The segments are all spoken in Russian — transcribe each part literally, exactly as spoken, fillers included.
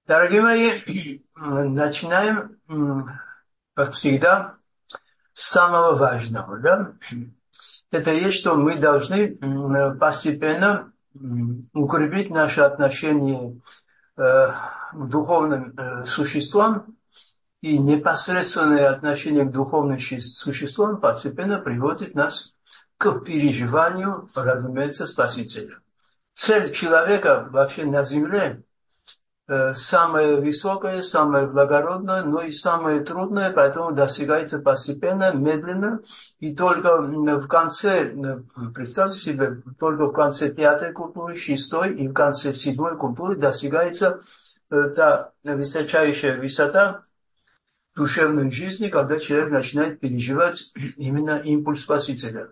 Дорогие мои, начинаем, как всегда, с самого важного. Да? Это есть, что мы должны постепенно укрепить наши отношения э, к духовным э, существам, и непосредственное отношение к духовным существам постепенно приводит нас к переживанию, разумеется, Спасителя. Цель человека вообще на земле самое высокое, самое благородное, но и самое трудное, поэтому достигается постепенно, медленно, и только в конце, представьте себе, только в конце пятой культуры, шестой и в конце седьмой культуры достигается та высочайшая высота душевной жизни, когда человек начинает переживать именно импульс Спасителя.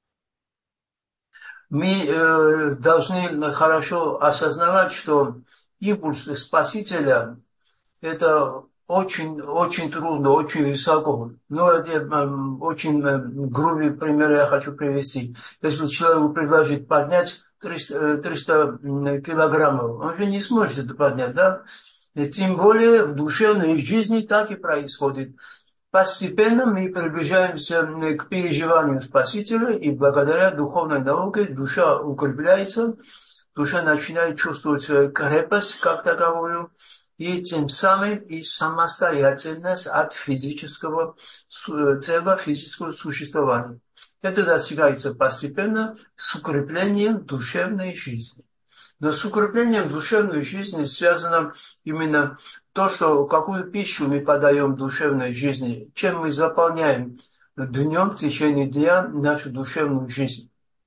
Мы э, должны хорошо осознавать, что импульс Спасителя – это очень, очень трудно, очень высоко. Но это э, очень э, грубый пример я хочу привести. Если человеку предложить поднять триста, триста килограммов, он же не сможет это поднять, да? И тем более в душевной жизни так и происходит. Постепенно мы приближаемся к переживанию Спасителя, и благодаря духовной науке душа укрепляется, душа начинает чувствовать свою крепость как таковую, и тем самым и самостоятельность от физического, целого физического существования. Это достигается постепенно с укреплением душевной жизни. Но с укреплением душевной жизни связано именно то, что какую пищу мы подаем душевной жизни, чем мы заполняем днем, в течение дня нашу душевную жизнь.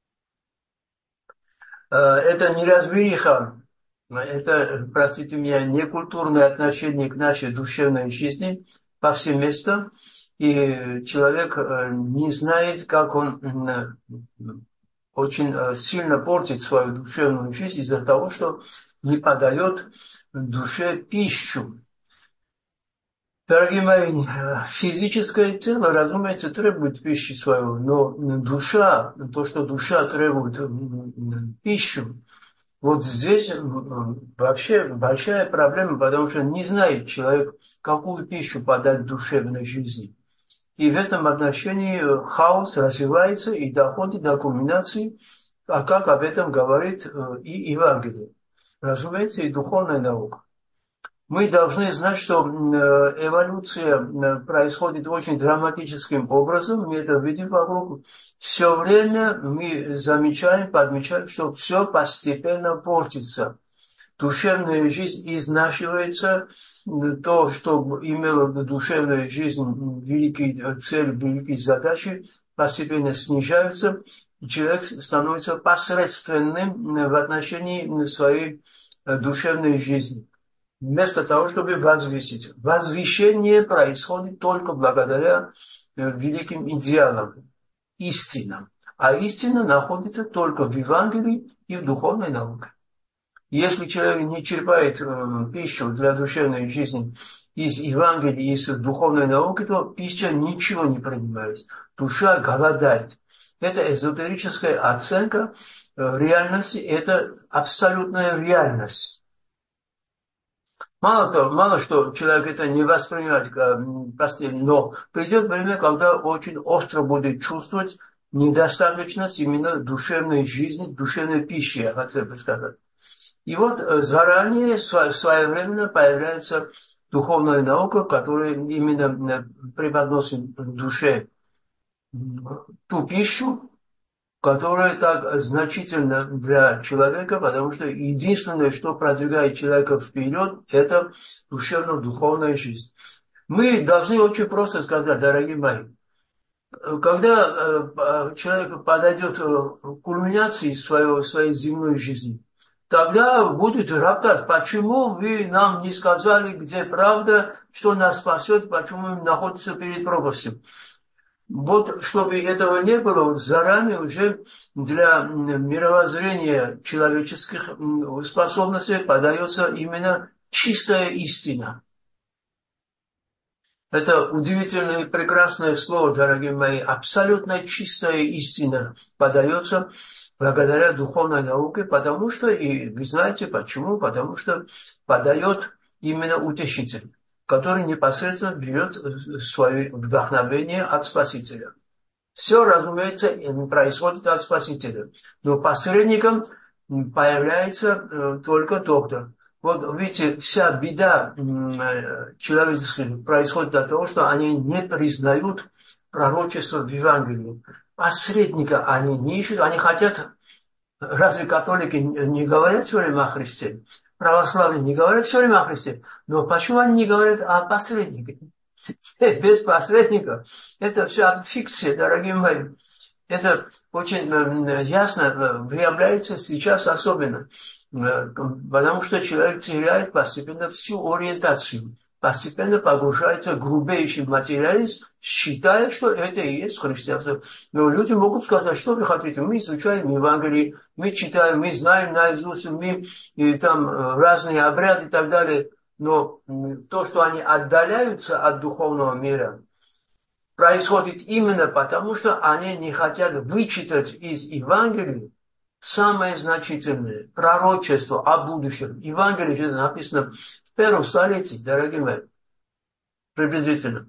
Это неразбериха, это, простите меня, некультурное отношение к нашей душевной жизни повсеместно, и человек не знает, как он очень сильно портит свою душевную жизнь из-за того, что не подает душе пищу. Дорогие мои, физическое тело, разумеется, требует пищи своего, но душа, то, что душа требует пищу, вот здесь вообще большая проблема, потому что не знает человек, какую пищу подать душевной жизни. И в этом отношении хаос развивается и доходит до кульминации, а как об этом говорит и Евангелие. Разумеется, и духовная наука. Мы должны знать, что эволюция происходит очень драматическим образом, мы это видим вокруг. Все время мы замечаем, подмечаем, что все постепенно портится. Душевная жизнь изнашивается, то, что имело душевная жизнь великие цели, великие задачи, постепенно снижаются, и человек становится посредственным в отношении своей душевной жизни. Вместо того, чтобы возвысить. Возвышение происходит только благодаря великим идеалам, истинам. А истина находится только в Евангелии и в духовной науке. Если человек не черпает э, пищу для душевной жизни из Евангелия, из духовной науки, то пища ничего не принимает. Душа голодает. Это эзотерическая оценка э, реальности, это абсолютная реальность. Мало того, мало что человек это не воспринимает постельно, но придет время, когда очень остро будет чувствовать недостаточность именно душевной жизни, душевной пищи, я хотел бы сказать. И вот заранее, своевременно появляется духовная наука, которая именно преподносит душе ту пищу, которая так значительна для человека, потому что единственное, что продвигает человека вперед, это душевно-духовная жизнь. Мы должны очень просто сказать, дорогие мои, когда человек подойдет к кульминации своей, своей земной жизни, тогда будет роптать, почему вы нам не сказали, где правда, что нас спасет, почему мы находимся перед пропастью. Вот, чтобы этого не было, вот заранее уже для мировоззрения человеческих способностей подается именно чистая истина. Это удивительное и прекрасное слово, дорогие мои. Абсолютно чистая истина подается благодаря духовной науке, потому что, и вы знаете почему, потому что подает именно утешитель, который непосредственно берет свое вдохновение от Спасителя. Все, разумеется, происходит от Спасителя. Но посредником появляется только доктор. Вот видите, вся беда человеческая происходит от того, что они не признают пророчество в Евангелии. Посредника они не ищут, они хотят... Разве католики не говорят все время о Христе? Православные не говорят все время о Христе? Но почему они не говорят о посреднике? Без посредника это все фикция, дорогие мои. Это очень ясно выявляется сейчас особенно, потому что человек теряет постепенно всю ориентацию, постепенно погружается в грубейший материализм, считая, что это и есть христианство. Но люди могут сказать, что вы хотите, мы изучаем Евангелие, мы читаем, мы знаем наизусть, мы и там разные обряды и так далее, но то, что они отдаляются от духовного мира, происходит именно потому, что они не хотят вычитать из Евангелия самое значительное пророчество о будущем. Евангелие же написано в первом столетии, дорогие мои, приблизительно.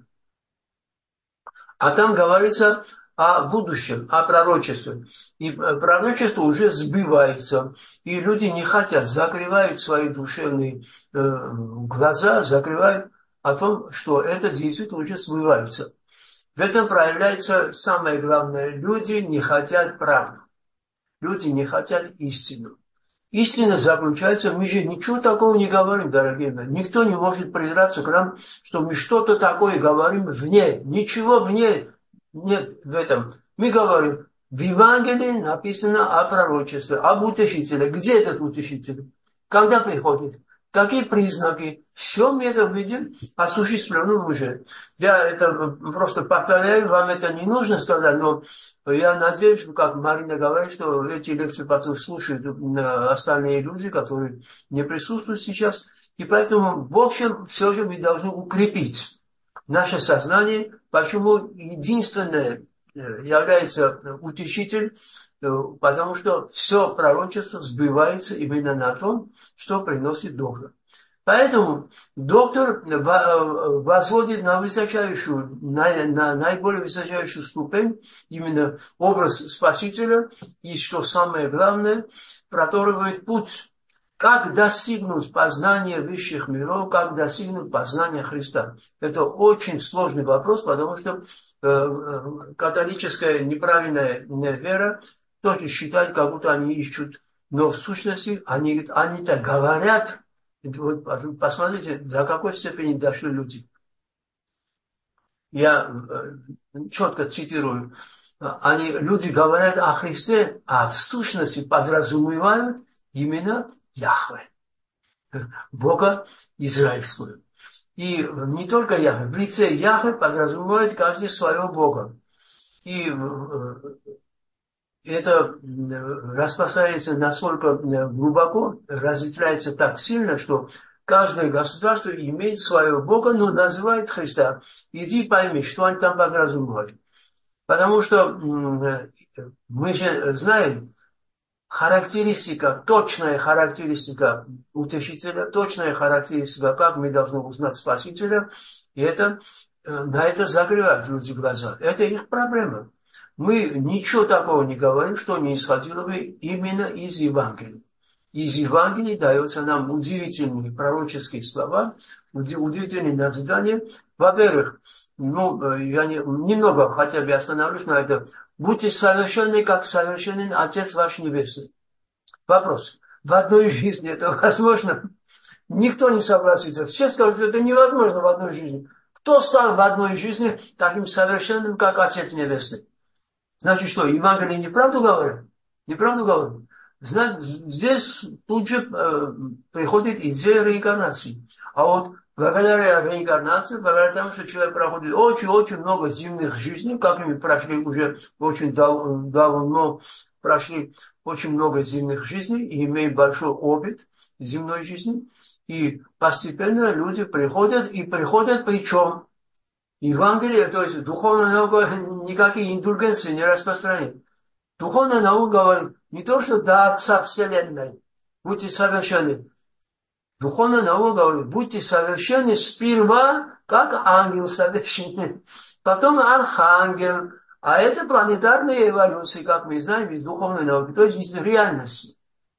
А там говорится о будущем, о пророчестве. И пророчество уже сбывается. И люди не хотят, закрывают свои душевные э, глаза, закрывают о том, что это действительно уже сбывается. В этом проявляется самое главное. Люди не хотят правды. Люди не хотят истину. Истина заключается, мы же ничего такого не говорим, дорогие мои. Никто не может придраться к нам, что мы что-то такое говорим вне. Ничего вне нет в этом. Мы говорим, в Евангелии написано о пророчестве, об утешителе. Где этот утешитель? Когда приходит? Какие признаки? Все мы это видим осуществленным уже. Я это просто повторяю, вам это не нужно сказать, но я надеюсь, как Марина говорит, что эти лекции потом слушают остальные люди, которые не присутствуют сейчас. И поэтому, в общем, все же мы должны укрепить наше сознание, почему единственное является утешитель, потому что все пророчество сбывается именно на том, что приносит доктор. Поэтому доктор возводит на высочайшую, на, на наиболее высочайшую ступень именно образ Спасителя и, что самое главное, проторывает путь, как достигнуть познания высших миров, как достигнуть познания Христа. Это очень сложный вопрос, потому что э, католическая неправильная вера тоже считает, как будто они ищут, но в сущности они, они-то говорят. Вот посмотрите, до какой степени дошли люди. Я четко цитирую. Они, люди говорят о Христе, а в сущности подразумевают именно Яхве, Бога израильского. И не только Яхве, в лице Яхве подразумевает каждый своего Бога. И это распространяется настолько глубоко, разветвляется так сильно, что каждое государство имеет своего Бога, но называет Христа. Иди пойми, что они там подразумевают. Потому что мы же знаем, характеристика, точная характеристика утешителя, точная характеристика, как мы должны узнать Спасителя, и это, на это закрывают люди глаза. Это их проблема. Мы ничего такого не говорим, что не исходило бы именно из Евангелия. Из Евангелия дается нам удивительные пророческие слова, удивительные назидания. Во-первых, ну, я не, немного хотя бы остановлюсь на этом. Будьте совершенны, как совершенен Отец ваш Небесный. Вопрос. В одной жизни это возможно? Никто не согласится. Все скажут, что это невозможно в одной жизни. Кто стал в одной жизни таким совершенным, как Отец Небесный? Значит, что, Евангелие неправду говорят? Неправду говорят. Значит, здесь тут же э, приходит идея реинкарнации. А вот благодаря реинкарнации, благодаря тому, что человек проходит очень-очень много земных жизней, как мы прошли уже очень дав- давно, прошли очень много земных жизней и имеем большой опыт земной жизни. И постепенно люди приходят, и приходят причем Евангелие, то есть духовная наука, никакие индульгенции не распространяет. Духовная наука говорит не то, что до Отца Вселенной, будьте совершенны. Духовная наука говорит, будьте совершенны сперва, как ангел совершенный, потом архангел. А это планетарная эволюция, как мы знаем, из духовной науки, то есть из реальности.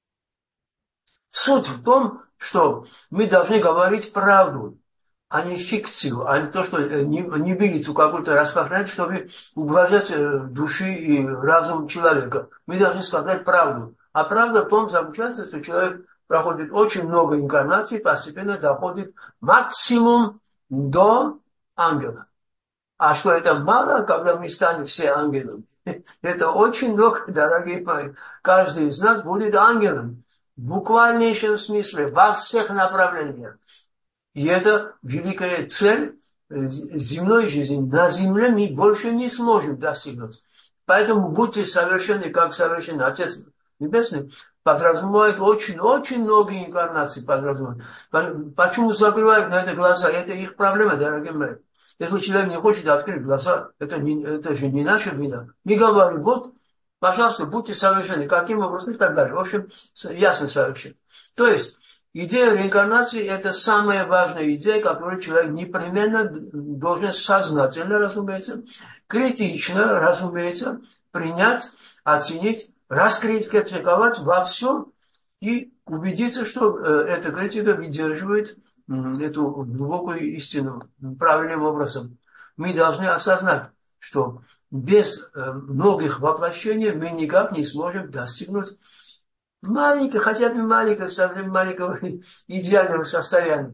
Суть в том, что мы должны говорить правду, а не фикцию, а не то, что не, не видится какую-то распространять, чтобы ублажать души и разум человека. Мы должны сказать правду. А правда в том заключается, что человек проходит очень много инкарнаций, постепенно доходит максимум до ангела. А что это мало, когда мы станем все ангелами? Это очень много, дорогие мои. Каждый из нас будет ангелом. В буквальнейшем смысле, во всех направлениях. И это великая цель земной жизни. На земле мы больше не сможем достигнуть. Поэтому будьте совершенны, как совершенный Отец Небесный. Подразумевает очень-очень много инкарнаций. Подразумевает. Почему закрывают на это глаза? Это их проблема, дорогие мои. Если человек не хочет открыть глаза, это, не, это же не наша вина. Мы говорим, вот, пожалуйста, будьте совершенны. Каким образом и так далее. В общем, ясно совершенно. То есть, идея реинкарнации – это самая важная идея, которую человек непременно должен сознательно, разумеется, критично, разумеется, принять, оценить, раскритиковать во всем и убедиться, что эта критика выдерживает эту глубокую истину правильным образом. Мы должны осознать, что без многих воплощений мы никак не сможем достигнуть маленького, хотя бы маленького, совсем маленького идеального состояния.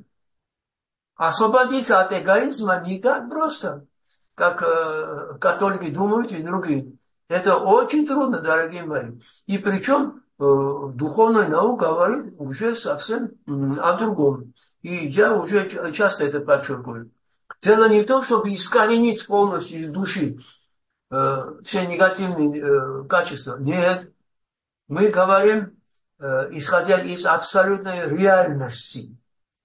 Освободиться от эгоизма не так просто, как э, католики думают и другие. Это очень трудно, дорогие мои. И причем э, духовная наука говорит уже совсем э, о другом. И я уже часто это подчеркиваю. Дело не в том, чтобы искоренить полностью из души э, все негативные э, качества. Нет. Мы говорим, э, исходя из абсолютной реальности.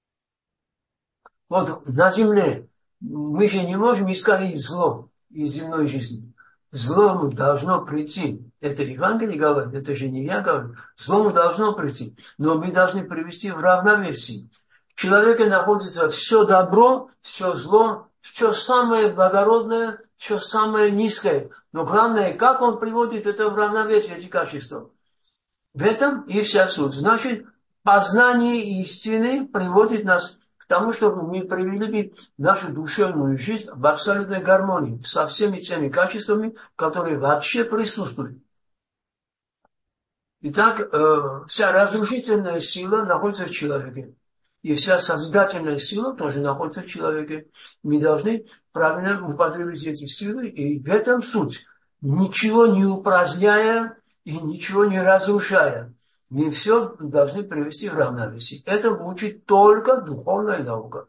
Вот на земле мы же не можем искоренить зло из земной жизни. Злому должно прийти. Это Евангелие говорит, это же не я говорю. Злому должно прийти. Но мы должны привести в равновесие. В человеке находится все добро, все зло, все самое благородное, все самое низкое. Но главное, как он приводит это в равновесие, эти качества. В этом и вся суть. Значит, познание истины приводит нас к тому, чтобы мы привели нашу душевную жизнь в абсолютной гармонии со всеми теми качествами, которые вообще присутствуют. Итак, вся разрушительная сила находится в человеке. И вся созидательная сила тоже находится в человеке. Мы должны правильно употребить эти силы, и в этом суть. Ничего не упраздняя и ничего не разрушая. Мы все должны привести в равновесие. Это учит только духовная наука.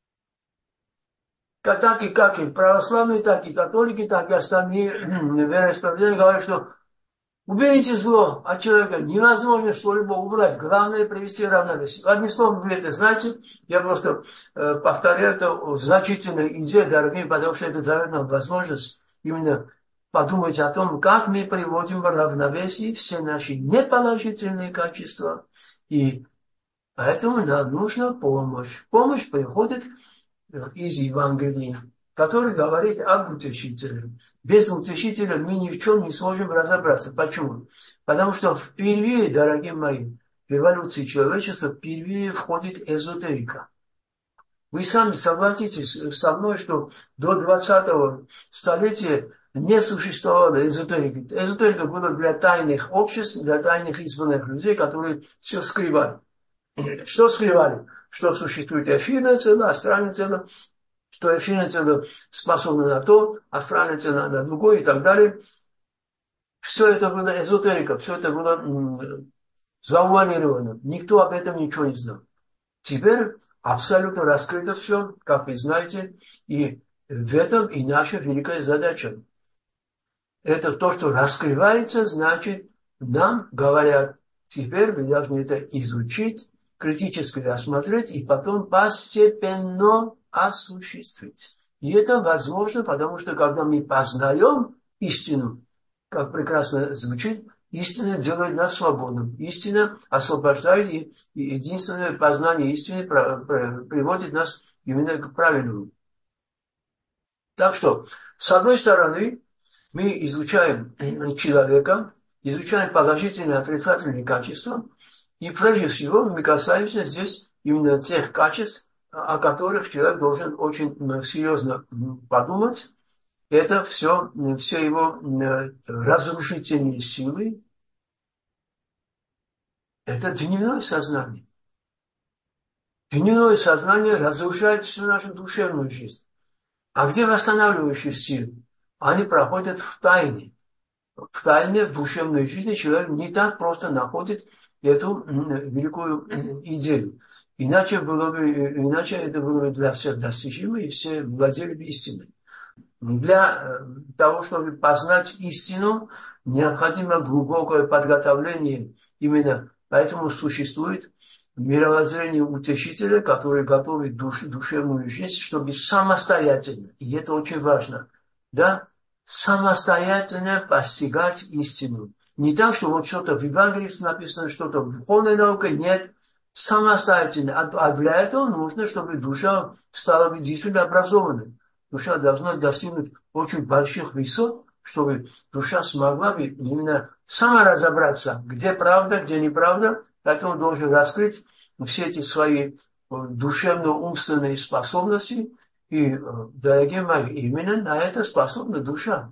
Так и как и православные, так и католики, так и остальные вероисповедания говорят, что уберите зло от человека. Невозможно что-либо убрать. Главное привести в равновесие. Одним словом, вы это знаете. Я просто э, повторяю это значительная идея, дорогие, потому что это дает нам возможность именно подумать о том, как мы приводим в равновесие все наши неположительные качества. И поэтому нам нужна помощь. Помощь приходит из Евангелия, который говорит об утешителе. Без утешителя мы ни в чем не сможем разобраться. Почему? Потому что впервые, дорогие мои, в эволюции человечества впервые входит эзотерика. Вы сами согласитесь со мной, что до двадцатого столетия не существовало эзотерики. Эзотерика была для тайных обществ, для тайных избранных людей, которые все скрывали. Что скрывали? Что существует эфирное тело, астральное тело, что эфирное тело способно на то, астральное тело на другое и так далее. Все это было эзотерика, все это было м- завуалировано. Никто об этом ничего не знал. Теперь абсолютно раскрыто все, как вы знаете, и в этом и наша великая задача. Это то, что раскрывается, значит, нам говорят, теперь вы должны это изучить, критически рассмотреть и потом постепенно осуществить. И это возможно, потому что когда мы познаем истину, как прекрасно звучит, Истина делает нас свободным. Истина освобождает, и единственное познание истины приводит нас именно к правильному. Так что, с одной стороны, мы изучаем человека, изучаем положительные и отрицательные качества, и прежде всего мы касаемся здесь именно тех качеств, о которых человек должен очень серьезно подумать. Это все, все его разрушительные силы. Это дневное сознание. Дневное сознание разрушает всю нашу душевную жизнь. А где восстанавливающие силы? Они проходят в тайне. В тайне, в душевной жизни человек не так просто находит эту великую идею. Иначе, было бы, иначе это было бы для всех достижимо, и все владели бы истиной. Для того, чтобы познать истину, необходимо глубокое подготовление. Именно поэтому существует мировоззрение утешителя, который готовит душ, душевную жизнь, чтобы самостоятельно, и это очень важно, да, самостоятельно постигать истину. Не так, что вот что-то в Евангелии написано, что-то в духовной науке, нет, самостоятельно. А для этого нужно, чтобы душа стала действительно образованной. Душа должна достигнуть очень больших высот, чтобы душа смогла бы именно сама разобраться, где правда, где неправда. Поэтому должен раскрыть все эти свои душевно-умственные способности. И, дорогие мои, именно на это способна душа.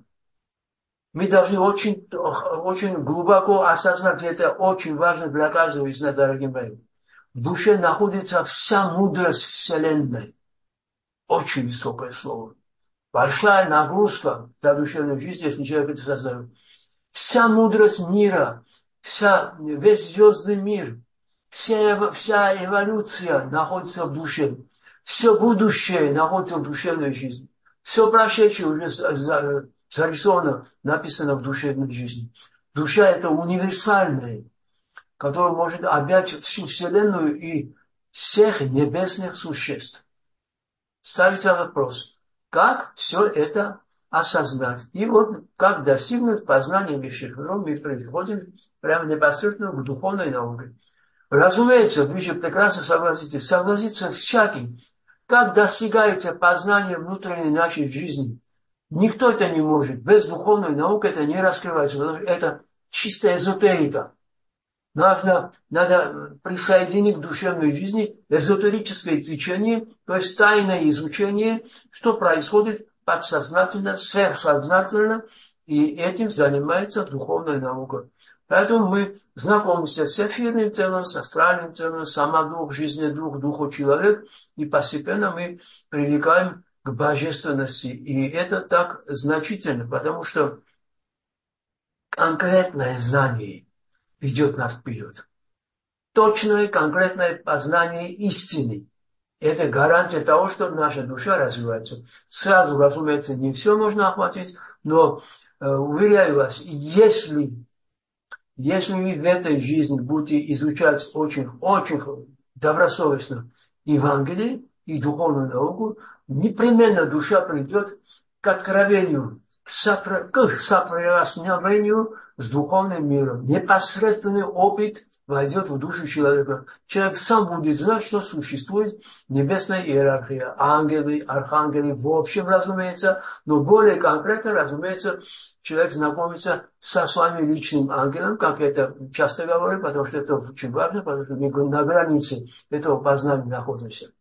Мы должны очень, очень глубоко осознать, это очень важно для каждого из нас, дорогие мои. В душе находится вся мудрость Вселенной. Очень высокое слово. Большая нагрузка для душевной жизни, если человек это создает. Вся мудрость мира, вся, весь звездный мир, вся, вся эволюция находится в душе. Все будущее находится в душевной жизни. Все прошедшее уже зарисовано, написано в душевной жизни. Душа – это универсальная, которая может объять всю Вселенную и всех небесных существ. Ставится вопрос, как все это осознать. И вот как достигнуть познания высших миров, мы приходим прямо непосредственно к духовной науке. Разумеется, вы же прекрасно согласитесь, согласиться с всяким, как достигается познание внутренней нашей жизни. Никто это не может. Без духовной науки это не раскрывается, потому что это чистая эзотерика. Нужно, надо присоединить к душевной жизни эзотерическое течение, то есть тайное изучение, что происходит подсознательно, сверхсознательно, и этим занимается духовная наука. Поэтому мы знакомимся с эфирным телом, с астральным телом, самодух, жизненный дух, духу человек, и постепенно мы привлекаем к божественности. И это так значительно, потому что конкретное знание ведет нас вперед. Точное, конкретное познание истины. Это гарантия того, что наша душа развивается. Сразу, разумеется, не все можно охватить, но, э, уверяю вас, если, если вы в этой жизни будете изучать очень, очень добросовестно Евангелие и духовную науку, непременно душа придет к откровению, к соприкосновению с духовным миром. Непосредственный опыт войдет в душу человека. Человек сам будет знать, что существует небесная иерархия, ангелы, архангелы, в общем, разумеется, но более конкретно, разумеется, человек знакомится со своим личным ангелом, как я это часто говорю, потому что это очень важно, потому что мы на границе этого познания находимся.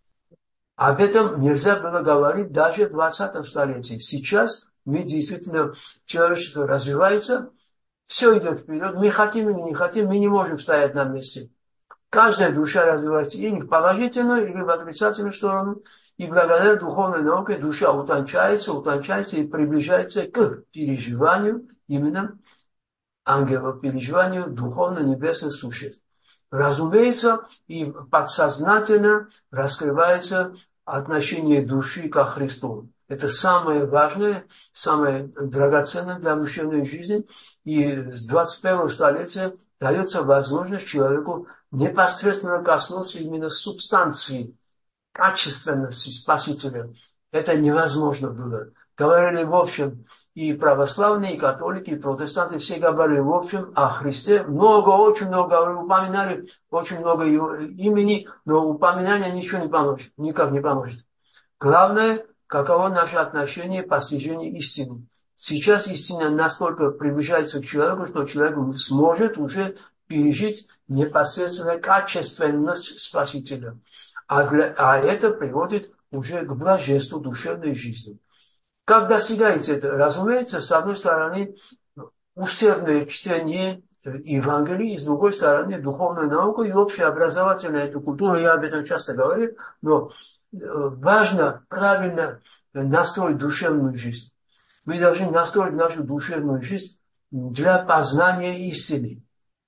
Об этом нельзя было говорить даже в двадцатом столетии. Сейчас мы действительно, человечество развивается, все идет вперед. Мы хотим или не хотим, мы не можем стоять на месте. Каждая душа развивается или в положительную, или в отрицательную сторону. И благодаря духовной науке душа утончается, утончается и приближается к переживанию именно ангелов, переживанию духовно-небесных существ. Разумеется, и подсознательно раскрывается отношение души ко Христу. Это самое важное, самое драгоценное для душевной жизни. И с двадцать первого столетия дается возможность человеку непосредственно коснуться именно субстанции, качественности Спасителя. Это невозможно было. Говорили в общем, и православные, и католики, и протестанты все говорили, в общем, о Христе. Много, очень много упоминали, очень много его имени, но упоминание ничего не поможет, никак не поможет. Главное, каково наше отношение к постижению истины. Сейчас истина настолько приближается к человеку, что человек сможет уже пережить непосредственно качественность Спасителя. А, а это приводит уже к блаженству душевной жизни. Как достигается это? Разумеется, с одной стороны, усердное чтение Евангелия, с другой стороны, духовная наука и общеобразовательная эта культура, я об этом часто говорю, но важно правильно настроить душевную жизнь. Мы должны настроить нашу душевную жизнь для познания истины.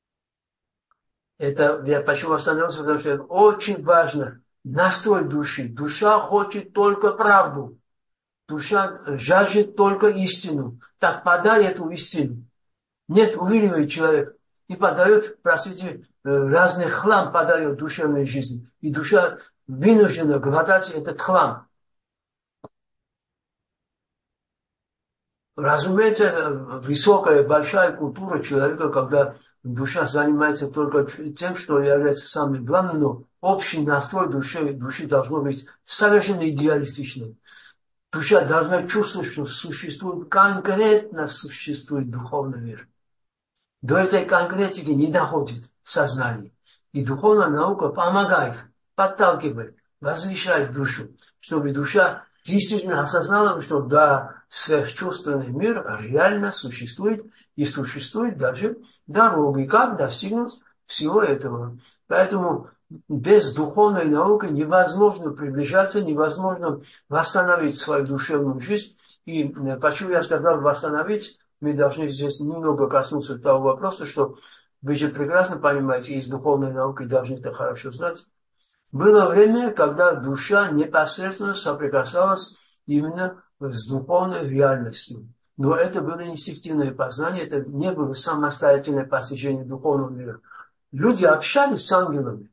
Это я почему остановился, потому что это очень важно. Настрой души. Душа хочет только правду. Душа жаждет только истину. Так подай эту истину. Нет, увиливает человек и подает, простите, разный хлам подает душевной жизни. И душа вынуждена глотать этот хлам. Разумеется, это высокая, большая культура человека, когда душа занимается только тем, что является самым главным, но общий настрой души, души должно быть совершенно идеалистичным. Душа должна чувствовать, что существует, конкретно существует духовный мир. До этой конкретики не доходит сознание. И духовная наука помогает, подталкивает, возвещает душу, чтобы душа действительно осознала, что да, сверхчувственный мир реально существует, и существует даже дороги, как достигнуть всего этого. Поэтому без духовной науки невозможно приближаться, невозможно восстановить свою душевную жизнь. И почему я сказал восстановить, мы должны здесь немного коснуться того вопроса, что вы же прекрасно понимаете, из духовной науки должны это хорошо знать. Было время, когда душа непосредственно соприкасалась именно с духовной реальностью. Но это было инстинктивное познание, это не было самостоятельное постижение духовного мира. Люди общались с ангелами.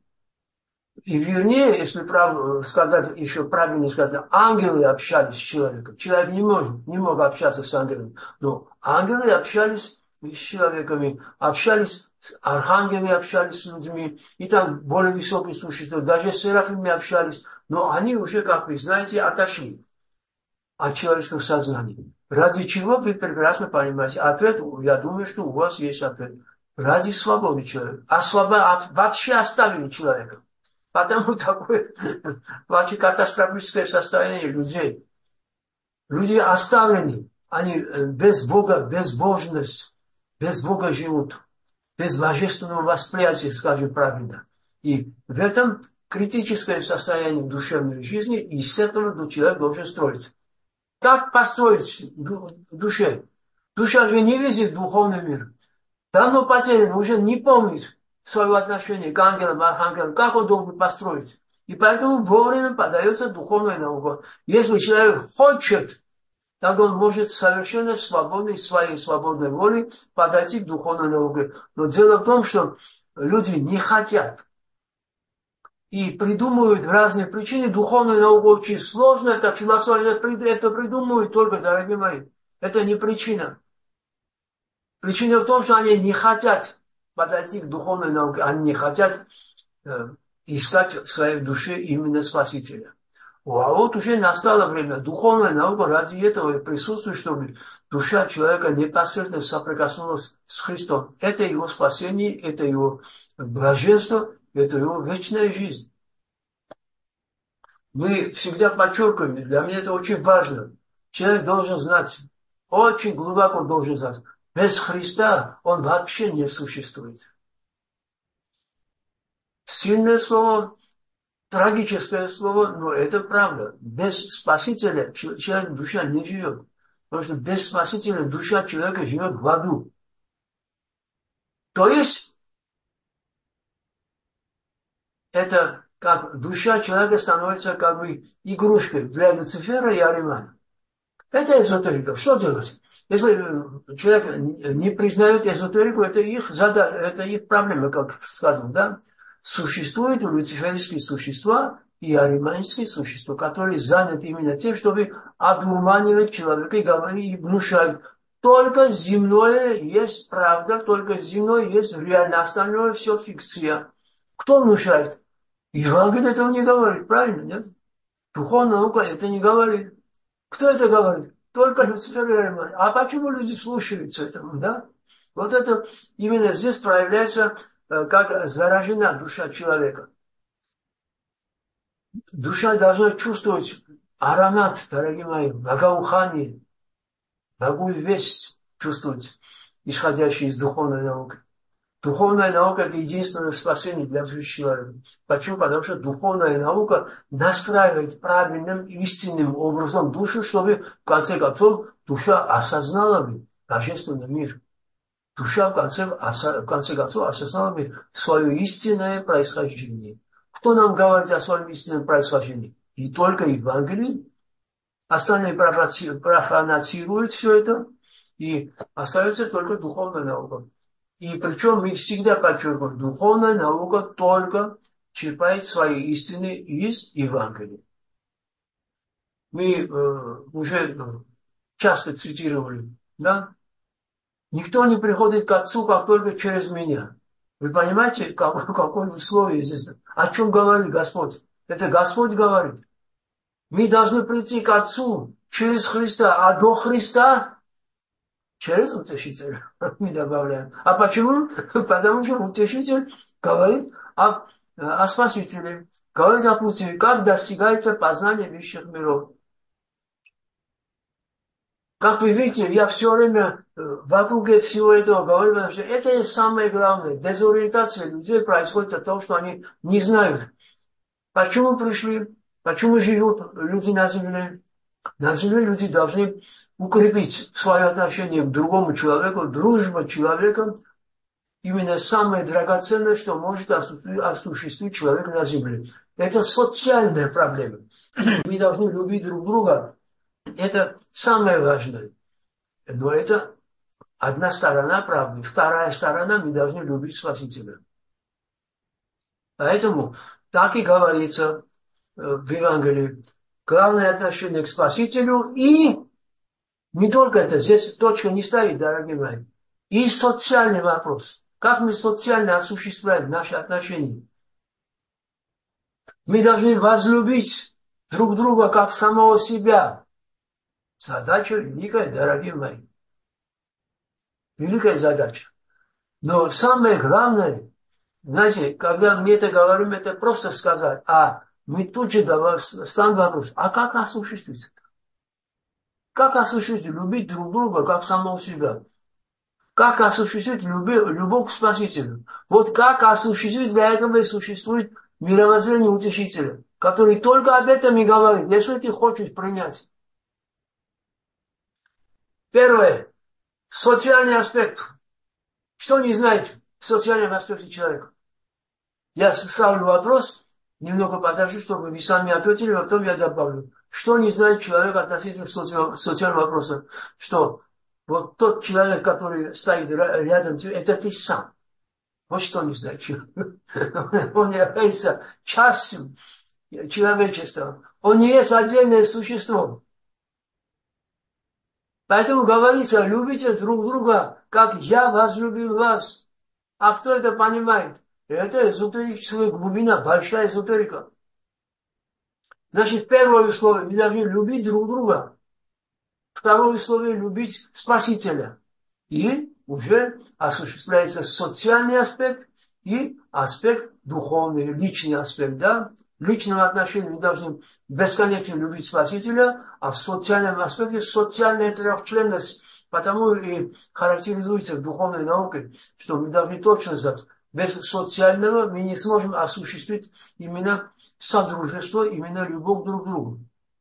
И вернее, если прав, сказать, еще правильно сказать, ангелы общались с человеком. Человек не мог, не мог общаться с ангелами. Но ангелы общались с человеками, общались, архангелы общались с людьми, и там более высокие существа, даже с серафимами общались. Но они уже, как вы знаете, отошли от человеческого сознания. Ради чего, вы прекрасно понимаете. Ответ, я думаю, что у вас есть ответ. Ради свободы человека. А свобода вообще оставили человека. Потому такое вообще катастрофическое состояние людей. Люди оставлены. Они без Бога, безбожность, без Бога живут. Без божественного восприятия, скажем правильно. И в этом критическое состояние душевной жизни, и с этого человек должен строиться. Как построить душе? Душа же не видит духовный мир. Давно потерян, уже не помнит своего отношения к ангелам, архангелам, как он должен построить. И поэтому вовремя подается духовная наука. Если человек хочет, тогда он может совершенно свободной, своей свободной волей подойти к духовной науке. Но дело в том, что люди не хотят. И придумывают разные причины. Духовная наука очень сложная, это философия, это придумывают только, дорогие мои. Это не причина. Причина в том, что они не хотят подойти к духовной науке, они не хотят э, искать в своей душе именно Спасителя. А вот уже настало время. Духовная наука ради этого и присутствует, чтобы душа человека непосредственно соприкоснулась с Христом. Это его спасение, это его блаженство, это его вечная жизнь. Мы всегда подчеркиваем, для меня это очень важно. Человек должен знать, очень глубоко должен знать, без Христа он вообще не существует. Сильное слово, трагическое слово, но это правда. Без Спасителя человек, душа не живет. Потому что без Спасителя душа человека живет в аду. То есть, это как душа человека становится как бы игрушкой для Люцифера и Аримана. Это эзотерика. Что делать? Если человек не признает эзотерику, это их задача, это их проблема, как сказано, да? Существуют люциферские существа, и ариманические существа, которые заняты именно тем, чтобы одурманивать человека и говорить, и внушать. Только земное есть правда, только земное есть реально, остальное все фикция. Кто внушает? Евангелие этого не говорит, правильно, нет? Духовная наука это не говорит. Кто это говорит? Только Люцифер и Ариман. А почему люди слушаются этому, да? Вот это именно здесь проявляется, как заражена душа человека. Душа должна чувствовать аромат, дорогие мои, благоухание, благую весть чувствовать, исходящую из духовной науки. Духовная наука – это единственное спасение для души человека. Почему? Потому что духовная наука настраивает правильным, истинным образом душу, чтобы в конце концов душа осознала бы божественный мир. Душа в конце, в конце концов осознала бы свое истинное происхождение. Кто нам говорит о своем истинном происхождении? И только Евангелие. Остальные профанацируют все это, и остается только духовная наука. И причем мы всегда подчеркиваем, духовная наука только черпает свои истины из Евангелия. Мы э, уже часто цитировали, да? Никто не приходит к Отцу, как только через меня. Вы понимаете, как, какое условие здесь? О чем говорит Господь? Это Господь говорит. Мы должны прийти к Отцу через Христа, а до Христа через Утешителя мы добавляем. А почему? Потому что Утешитель говорит о, о Спасителе, говорит о пути, как достигается познание высших миров. Как вы видите, я все время вокруг всего этого говорю, потому что это и самое главное. Дезориентация людей происходит от того, что они не знают, почему пришли, почему живут люди на земле. На земле люди должны укрепить свое отношение к другому человеку, дружба человека. Именно самое драгоценное, что может осуществить человек на земле. Это социальная проблема. Мы должны любить друг друга. Это самое важное. Но это одна сторона правды. Вторая сторона, мы должны любить Спасителя. Поэтому так и говорится в Евангелии. Главное отношение к Спасителю и не только это, здесь точка не стоит, дорогие мои. И социальный вопрос. Как мы социально осуществляем наши отношения? Мы должны возлюбить друг друга как самого себя. Задача великая, дорогие мои. Великая задача. Но самое главное, знаете, когда мы это говорим, это просто сказать, а мы тут же ставим вопрос, а как осуществить это? Как осуществить любить друг друга как самого себя? Как осуществить любовь, любовь к Спасителю? Вот как осуществить, для этого и существует мировоззрение Утешителя, который только об этом и говорит, если ты хочешь принять. Первое. Социальный аспект. Что не знаете в социальном аспекте человека? Я ставлю вопрос, немного подожду, чтобы вы сами ответили, а потом я добавлю. Что не знает человек относительно социального вопроса? Что вот тот человек, который стоит рядом тебе, это ты сам. Вот что не знает человек. Он является частью человечества. Он не есть отдельное существо. Поэтому говорится, любите друг друга, как я возлюбил вас. А кто это понимает? Это эзотерическая глубина, большая эзотерика. Значит, первое условие, мы должны любить друг друга. Второе условие, любить Спасителя. И уже осуществляется социальный аспект и аспект духовный, личный аспект, да. В личном отношении мы должны бесконечно любить Спасителя, а в социальном аспекте социальная трехчленность, потому и характеризуется в духовной науке, что мы должны точно знать, без социального мы не сможем осуществить именно содружество, именно любовь друг к другу.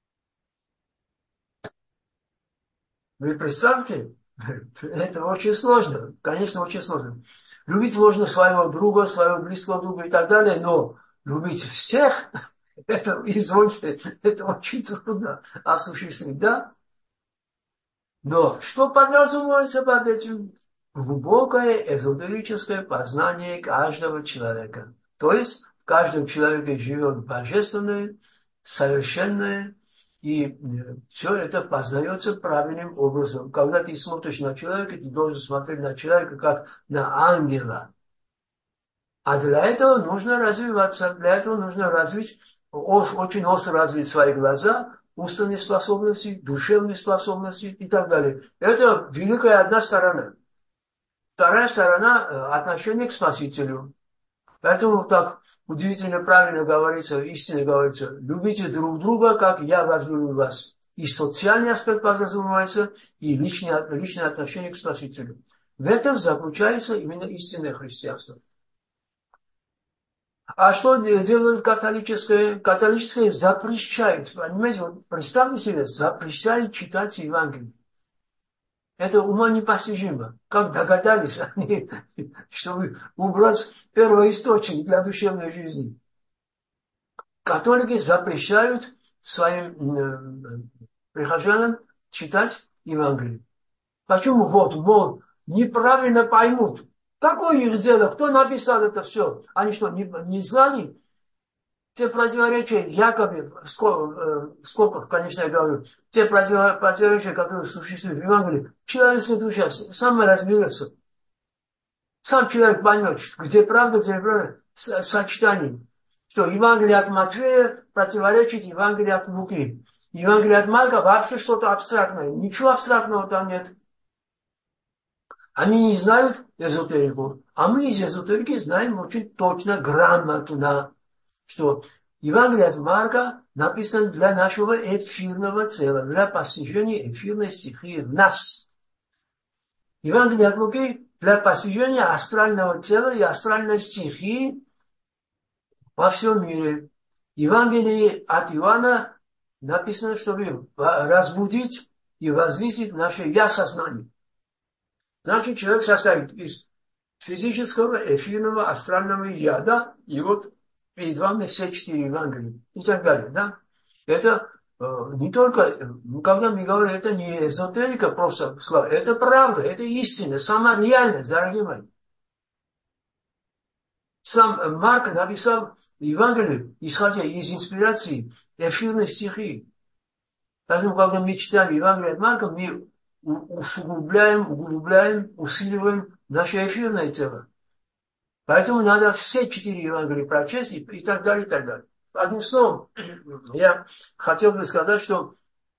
Вы представьте, это очень сложно, конечно, очень сложно. Любить можно своего друга, своего близкого друга и так далее, но любить всех, это, извольте, это очень трудно осуществить, да? Но что подразумевается под этим? Глубокое эзотерическое познание каждого человека. То есть каждом человеке живет божественное, совершенное, и все это познается правильным образом. Когда ты смотришь на человека, ты должен смотреть на человека как на ангела. А для этого нужно развиваться, для этого нужно развить, очень остро развить свои глаза, умственные способности, душевные способности и так далее. Это великая одна сторона. Вторая сторона – отношение к Спасителю. Поэтому так удивительно правильно говорится, истинно говорится, любите друг друга, как я возлюбил вас. И социальный аспект подразумевается, и личное, личное отношение к Спасителю. В этом заключается именно истинное христианство. А что делает католическое? Католическое запрещает, понимаете, вот представьте себе, запрещает читать Евангелие. Это ума непостижимо. Как догадались они, чтобы убрать первоисточник для душевной жизни. Католики запрещают своим прихожанам читать Евангелие. Почему? Вот, мол, неправильно поймут. Какое их дело? Кто написал это все? Они что, не, не знали? Те противоречия, якобы, сколько, сколько, конечно, я говорю, те противоречия, которые существуют в Евангелии, человеческая душа сама разберется. Сам человек поймет, где правда, где неправда, сочетание. Что Евангелие от Матфея противоречит Евангелию от Луки. Евангелие от Марка вообще что-то абстрактное. Ничего абстрактного там нет. Они не знают эзотерику, а мы из эзотерики знаем очень точно, грамотно, что Евангелие от Марка написано для нашего эфирного тела, для постижения эфирной стихии в нас. Евангелие от Луки для постижения астрального тела и астральной стихии во всем мире. Евангелие от Иоанна написано, чтобы разбудить и возвысить наше я-сознание. Значит, человек состоит из физического, эфирного, астрального яда, и вот перед вами все четыре Евангелия и так далее, да? Это э, не только, когда мы говорим, это не эзотерика просто слова, это правда, это истина, сама реальность, дорогие мои. Сам Марк написал Евангелие, исходя из инспирации эфирной стихии. Поэтому, когда мы читаем Евангелие от Марка, мы усугубляем, углубляем, усиливаем наше эфирное тело. Поэтому надо все четыре Евангелия прочесть и, и так далее, и так далее. Одним словом, я хотел бы сказать, что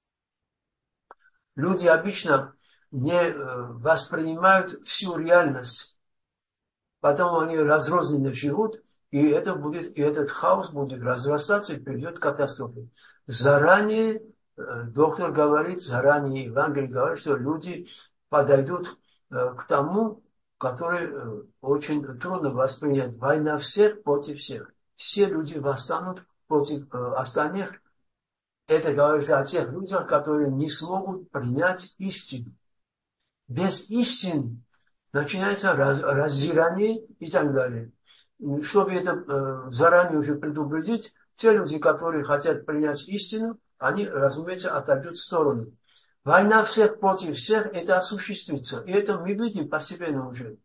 люди обычно не воспринимают всю реальность, потом они разрозненно живут, и это будет, и этот хаос будет разрастаться и приведет к катастрофе. Заранее доктор говорит, заранее Евангелие говорит, что люди подойдут к тому, который очень трудно воспринять. Война всех против всех. Все люди восстанут против остальных. Это говорится о тех людях, которые не смогут принять истину. Без истины начинается раз, раздирание и так далее. Чтобы это заранее уже предупредить, те люди, которые хотят принять истину, они, разумеется, отойдут в сторону. Война всех против всех, это осуществится. И это мы видим постепенно уже.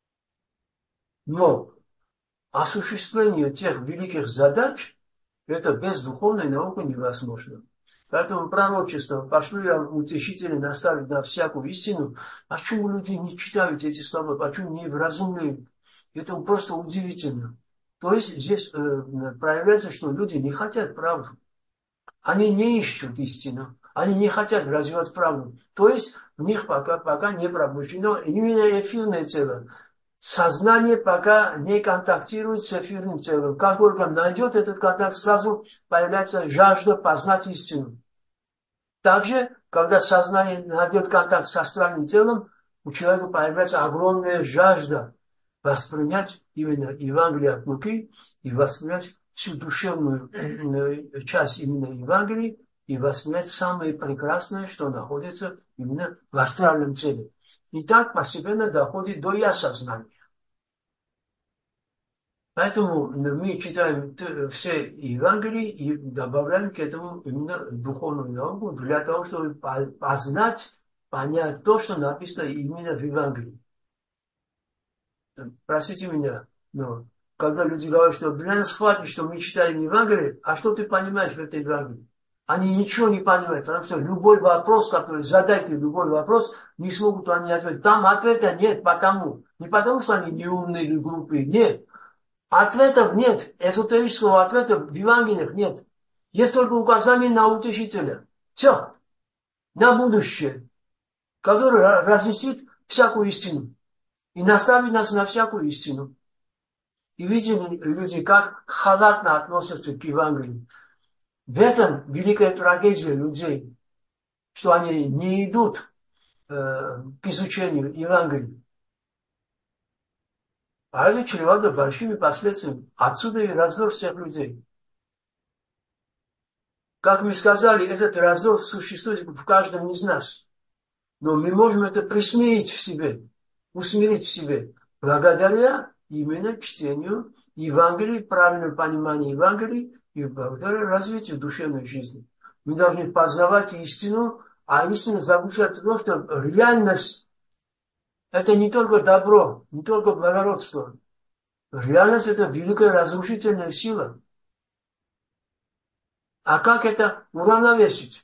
Но осуществление тех великих задач, это без духовной науки невозможно. Поэтому пророчество, пошлю я утешителя наставить на всякую истину. Почему люди не читают эти слова? Почему не вразумляют? Это просто удивительно. То есть здесь э, проявляется, что люди не хотят правду. Они не ищут истину. Они не хотят развивать правду. То есть в них пока, пока не пробуждено именно эфирное тело. Сознание пока не контактирует с эфирным телом. Как только найдет этот контакт, сразу появляется жажда познать истину. Также, когда сознание найдет контакт с астральным телом, у человека появляется огромная жажда воспринять именно Евангелие от Луки и воспринять всю душевную часть именно Евангелия и воспринять самое прекрасное, что находится именно в астральном теле. И так постепенно доходит до я-сознания. Поэтому мы читаем все Евангелия и добавляем к этому именно духовную науку для того, чтобы познать, понять то, что написано именно в Евангелии. Простите меня, но когда люди говорят, что для нас хватит, что мы читаем Евангелие, а что ты понимаешь в этой Евангелии? Они ничего не понимают, потому что любой вопрос, который задайте, любой вопрос, не смогут они ответить. Там ответа нет, потому. Не потому, что они неумные или глупые, нет. Ответов нет, эзотерического ответа в Евангелиях нет. Есть только указание на утешителя. Все. На будущее, который разъяснит всякую истину и наставит нас на всякую истину. И видели люди, как халатно относятся к Евангелию. В этом великая трагедия людей, что они не идут э, к изучению Евангелия. А это чревато большими последствиями. Отсюда и раздор всех людей. Как мы сказали, этот раздор существует в каждом из нас. Но мы можем это присмирить в себе, усмирить в себе, благодаря именно чтению Евангелия, правильному пониманию Евангелия и благодаря развитию душевной жизни. Мы должны познавать истину, а истина заключается в том, что реальность – это не только добро, не только благородство. Реальность – это великая разрушительная сила. А как это уравновесить?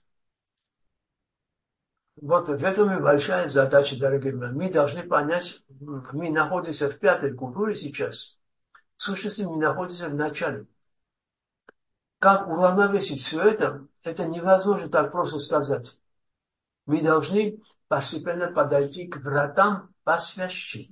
Вот в этом и большая задача, дорогие мои. Мы должны понять, мы находимся в пятой культуре сейчас. В сущности, мы находимся в начале. Как уравновесить все это, это невозможно так просто сказать. Мы должны постепенно подойти к вратам посвящения.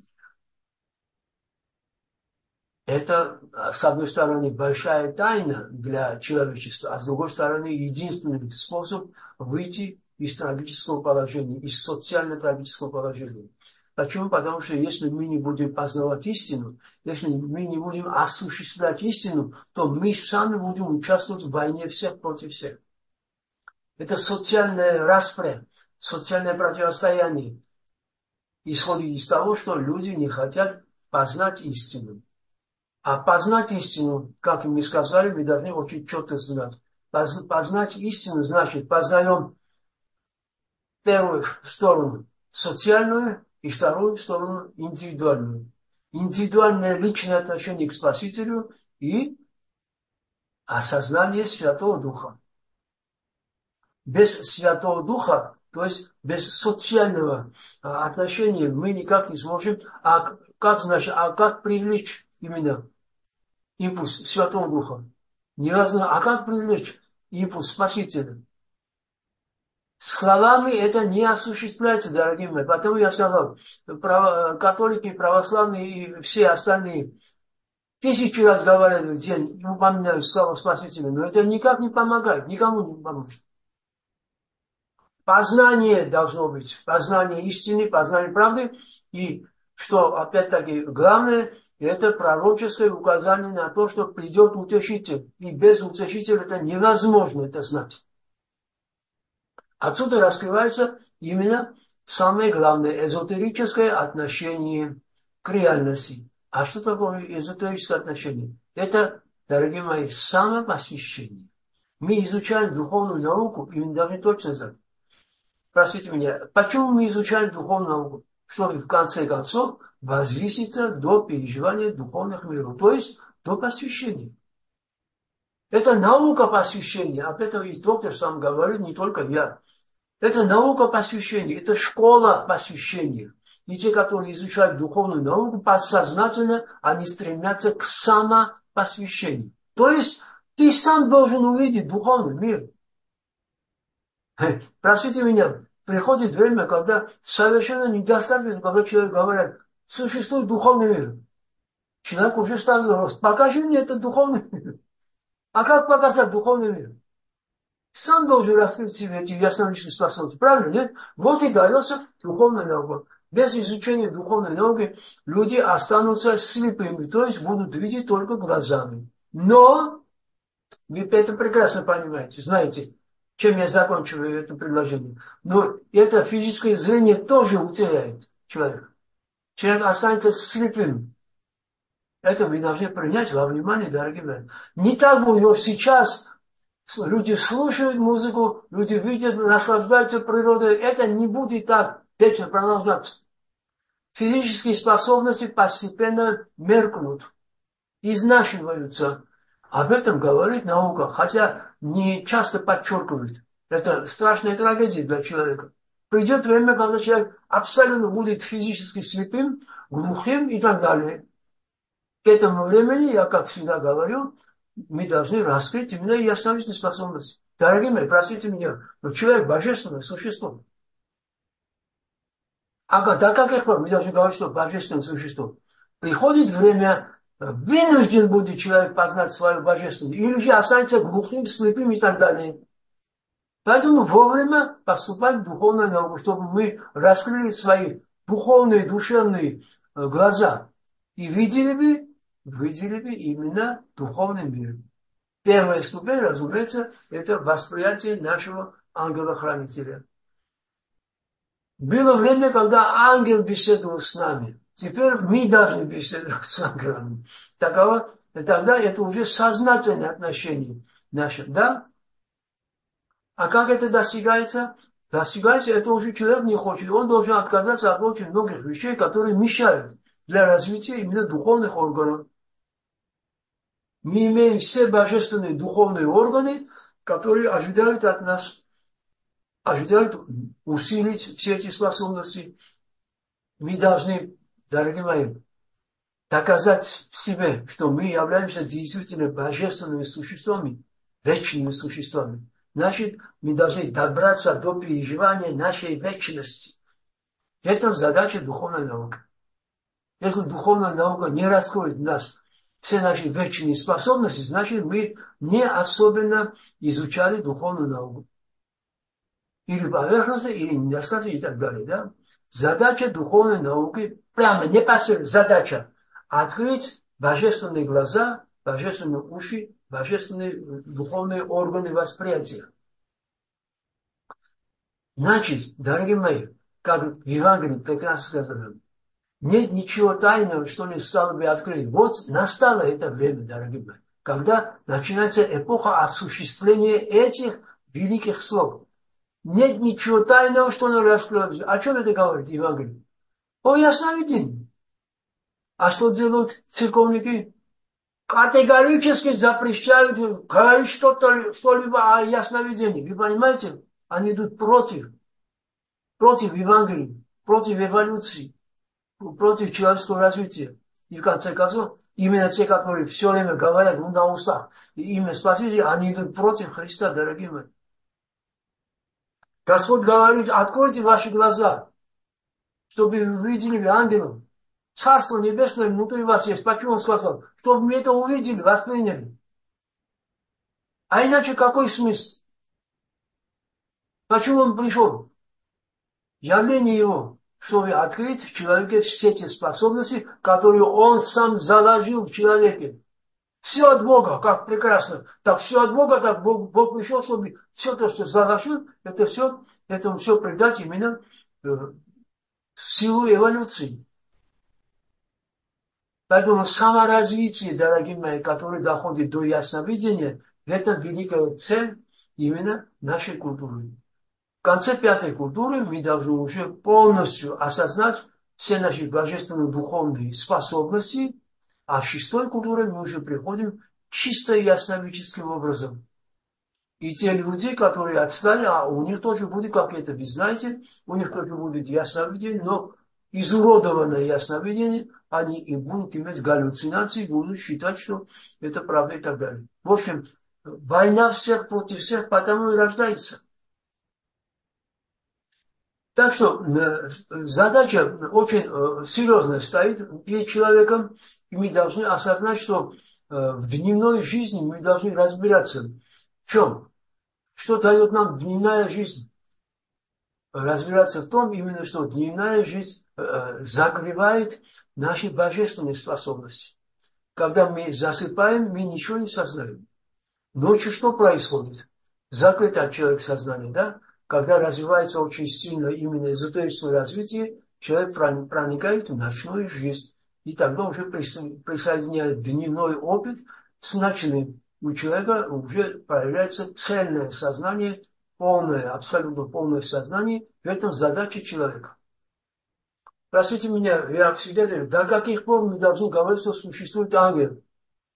Это, с одной стороны, большая тайна для человечества, а с другой стороны, единственный способ выйти из трагического положения, из социально-трагического положения. Почему? Потому что если мы не будем познавать истину, если мы не будем осуществлять истину, то мы сами будем участвовать в войне всех против всех. Это социальная распря, социальное противостояние исходит из того, что люди не хотят познать истину. А познать истину, как мы сказали, мы должны очень четко знать. Познать истину значит, познаем первую сторону социальную и вторую сторону индивидуальную. Индивидуальное личное отношение к Спасителю и осознание Святого Духа. Без Святого Духа, то есть без социального отношения мы никак не сможем, а как значит, а как привлечь именно импульс Святого Духа? Невозможно. А как привлечь импульс Спасителя? Словами это не осуществляется, дорогие мои. Потому я сказал, католики, православные и все остальные тысячи раз говорят в день и упоминают славу Спасителя, но это никак не помогает, никому не поможет. Познание должно быть, познание истины, познание правды, и что, опять-таки, главное, это пророческое указание на то, что придет утешитель, и без утешителя это невозможно это знать. Отсюда раскрывается именно самое главное эзотерическое отношение к реальности. А что такое эзотерическое отношение? Это, дорогие мои, самопосвящение. Мы изучаем духовную науку, и мы должны точно знать. Простите меня, почему мы изучаем духовную науку? Чтобы в конце концов возвыситься до переживания духовных миров, то есть до посвящения. Это наука посвящения, об этом и доктор сам говорит, не только я. Это наука посвящения, это школа посвящения. И те, которые изучают духовную науку, подсознательно они стремятся к самопосвящению. То есть ты сам должен увидеть духовный мир. Простите меня, приходит время, когда совершенно недостаточно, когда человек говорит, существует духовный мир. Человек уже ставит вопрос, покажи мне этот духовный мир. А как показать духовный мир? Сам должен раскрыть в себе эти ясновидящие способности. Правильно, нет? Вот и дается духовная наука. Без изучения духовной науки люди останутся слепыми, то есть будут видеть только глазами. Но, вы это прекрасно понимаете, знаете, чем я закончиваю это предложение. Но это физическое зрение тоже утеряет человек. Человек останется слепым. Это вы должны принять во внимание, дорогие мои. Не так будет сейчас. Люди слушают музыку, люди видят, наслаждаются природой. Это не будет так вечно продолжаться. Физические способности постепенно меркнут. изнашиваются. Об этом говорит наука, хотя не часто подчеркивает. Это страшная трагедия для человека. Придет время, когда человек абсолютно будет физически слепым, глухим и так далее. К этому времени, я как всегда говорю, мы должны раскрыть именно ясновидящие способности. Дорогие мои, простите меня, но человек божественное существо. А до каких пор мы должны говорить, что божественное существо? Приходит время, вынужден будет человек познать свою божественность, или же останется глухим, слепым и так далее. Поэтому вовремя поступать в духовную науку, чтобы мы раскрыли свои духовные, душевные глаза и видели бы, видели бы именно духовный мир. Первая ступень, разумеется, это восприятие нашего ангела-хранителя. Было время, когда ангел беседовал с нами. Теперь мы должны беседовать с ангелом. Таково, тогда это уже сознательное отношение наше, да? А как это достигается? Достигается, это уже человек не хочет. Он должен отказаться от очень многих вещей, которые мешают для развития именно духовных органов. Мы имеем все божественные духовные органы, которые ожидают от нас, ожидают усилить все эти способности. Мы должны, дорогие мои, доказать себе, что мы являемся действительно божественными существами, вечными существами. Значит, мы должны добраться до переживания нашей вечности. В этом задача духовной науки. Если духовная наука не раскроет в нас все наши вечные способности, значит, мы не особенно изучали духовную науку. Или поверхностно, или недостаточно и так далее. Да? Задача духовной науки, прямо непосредственно задача, открыть божественные глаза, божественные уши, божественные духовные органы восприятия. Значит, дорогие мои, как в Евангелии прекрасно сказано, нет ничего тайного, что не стало бы открыть. Вот настало это время, дорогие мои, когда начинается эпоха осуществления этих великих слов. Нет ничего тайного, что не раскроется. О чем это говорит Евангелие? О ясновидении. А что делают церковники? Категорически запрещают говорить что-то, что-либо о ясновидении. Вы понимаете? Они идут против. Против Евангелия, против эволюции, против человеческого развития. И в конце концов, именно те, которые все время говорят на устах, и имя Спасителя, они идут против Христа, дорогие мои. Господь говорит, откройте ваши глаза, чтобы вы увидели ангелов. Царство Небесное внутри вас есть. Почему Он сказал? Чтобы мы это увидели, восприняли. А иначе какой смысл? Почему Он пришел? Явление Его, чтобы открыть в человеке все те способности, которые Он сам заложил в человеке. Все от Бога, как прекрасно. Так все от Бога, так Бог, Бог пришел, чтобы все то, что заложил, это все, этому все придать именно э, силу эволюции. Поэтому саморазвитие, дорогие мои, которое доходит до ясновидения, это великая цель именно нашей культуры. В конце пятой культуры мы должны уже полностью осознать все наши божественные духовные способности, а в шестой культуре мы уже приходим чисто ясновидческим образом. И те люди, которые отстали, а у них тоже будет, как это вы знаете, у них тоже будет ясновидение, но изуродованное ясновидение, они и будут иметь галлюцинации, будут считать, что это правда и так далее. В общем, война всех против всех потому и рождается. Так что задача очень серьезная стоит перед человеком, и мы должны осознать, что в дневной жизни мы должны разбираться, в чем, что дает нам дневная жизнь. Разбираться в том именно, что дневная жизнь закрывает наши божественные способности. Когда мы засыпаем, мы ничего не сознаем. Ночью что происходит? Закрыто от человека сознание, да? Когда развивается очень сильно именно эзотерическое развитие, человек проникает в ночную жизнь. И тогда уже присоединяет дневной опыт с ночным. У человека уже появляется цельное сознание, полное, абсолютно полное сознание. В этом задача человека. Простите меня, я всегда говорю, до каких пор мы должны говорить, что существует ангел?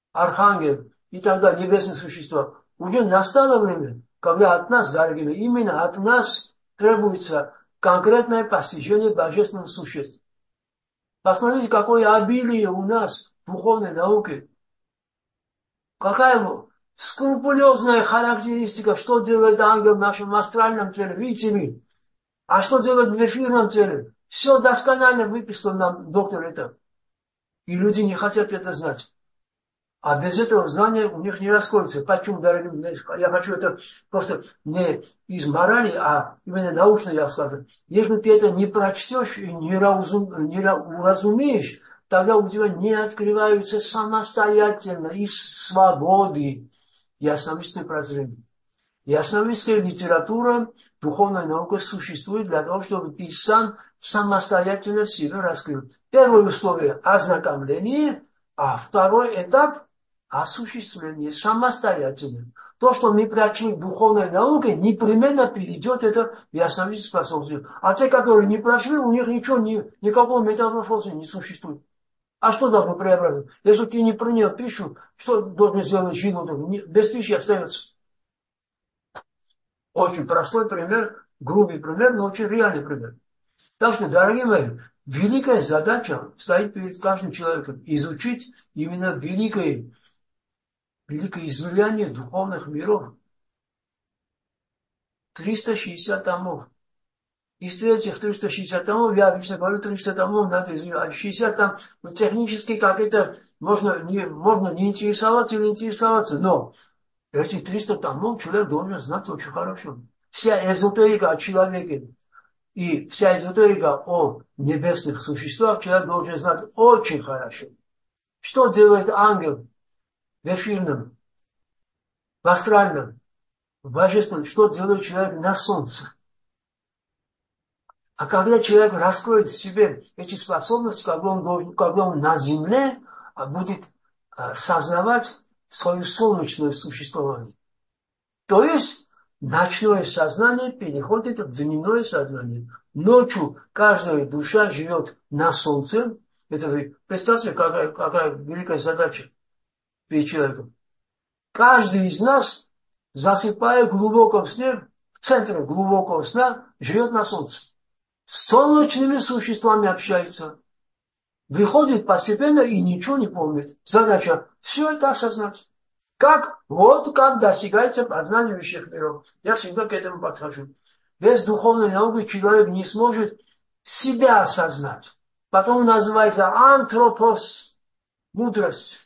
архангел и так далее, небесные существа. Уже настало время, когда от нас, дорогие мои, именно от нас требуется конкретное постижение божественных существ. Посмотрите, какое обилие у нас духовной науки. Какая скрупулезная характеристика, что делает ангел в нашем астральном теле, видите ли? А что делает в эфирном теле? Все досконально выписал нам доктор это. И люди не хотят это знать. А без этого знания у них не раскроется. Почему, дорогие? Я хочу это просто не из морали, а именно научно я скажу. Если ты это не прочтешь и не, разум, не уразумеешь, тогда у тебя не открываются самостоятельно из свободы ясновидящее прозрение. Ясновидящая литература, духовная наука существует для того, чтобы ты сам самостоятельно себя раскрыл. Первое условие – ознакомление, а второй этап – осуществление самостоятельно. То, что мы прочли в духовной науке, непременно перейдет это в ясновидящее способность. А те, которые не прошли, у них ничего, ни, никакого метаморфоза не существует. А что должно преобразовать? Если ты не принял пищу, что должен сделать желудок? Без пищи остается. Очень простой пример, грубый пример, но очень реальный пример. Так что, дорогие мои, великая задача стоит перед каждым человеком – изучить именно великое, великое излияние духовных миров. триста шестьдесят томов. Из этих триста шестьдесят томов, я обычно говорю, триста томов надо изучить, а шестьдесят там ну, технически как это можно не, можно не интересоваться или интересоваться, но эти триста томов человек должен знать очень хорошо. Вся эзотерика о человеке и вся эзотерика о небесных существах человек должен знать очень хорошо. Что делает ангел в эфирном, в астральном, в божественном, что делает человек на солнце. А когда человек раскроет в себе эти способности, когда он, должен, когда он на земле будет сознавать свое солнечное существование. То есть ночное сознание переходит в дневное сознание. Ночью каждая душа живет на солнце. Это, представьте, какая, какая великая задача перед человеком. Каждый из нас, засыпая в глубоком сне, в центре глубокого сна, живет на солнце. С солнечными существами общается. Выходит постепенно и ничего не помнит. Задача все это осознать. Как? Вот как достигается познание высших миров. Я всегда к этому подхожу. Без духовной науки человек не сможет себя осознать. Потом называется антропос, мудрость.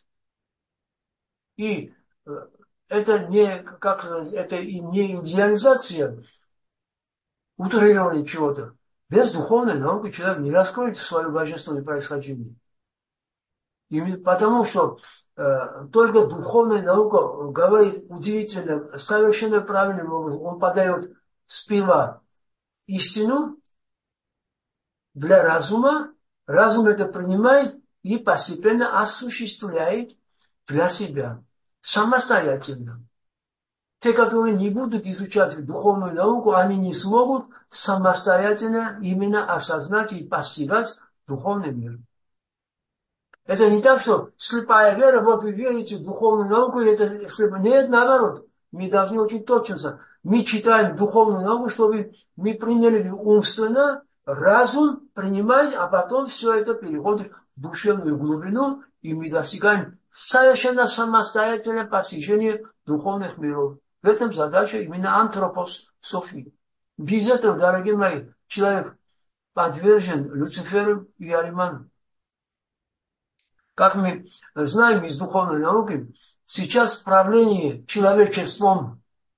И это не, как это не идеализация утрирования чего-то. Без духовной науки человек не раскроет свое божественное происхождение. И потому что э, только духовная наука говорит удивительно, совершенно правильным образом. Он подает сперва истину для разума, разум это принимает и постепенно осуществляет для себя, самостоятельно. Те, которые не будут изучать духовную науку, они не смогут самостоятельно именно осознать и постигать духовный мир. Это не так, что слепая вера, вот вы верите в духовную науку, и это слепо. Нет, наоборот. Мы должны очень точно. Мы читаем духовную науку, чтобы мы приняли умственно, разум принимаем, а потом все это переходит в душевную глубину, и мы достигаем совершенно самостоятельного постижения духовных миров. В этом задача именно антропософии. Без этого, дорогие мои, человек подвержен Люциферу и Ариману. Как мы знаем из духовной науки, сейчас правление человечеством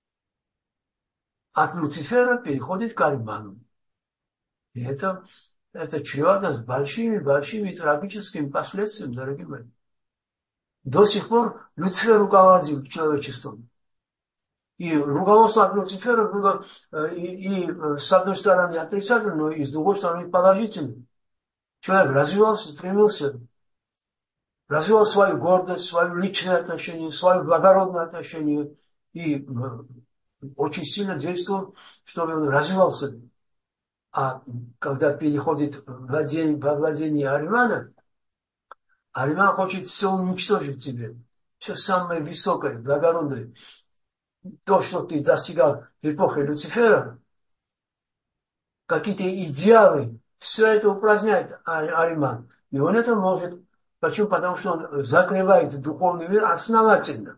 от Люцифера переходит к Ариману. И это, это чревато с большими-большими трагическими последствиями, дорогие мои. До сих пор Люцифер руководил человечеством. И руководство от Люцифера было и, и с одной стороны отрицательным, но и с другой стороны положительным. Человек развивался, стремился, развивал свою гордость, свое личное отношение, свое благородное отношение и очень сильно действовал, чтобы он развивался. А когда переходит в владение, во владение Аримана, Ариман хочет все уничтожить в тебе. все самое высокое, благородное, то, что ты достигал в эпохе Люцифера, какие-то идеалы, все это упраздняет Ариман. И он это может. Почему? Потому что он закрывает духовный мир основательно.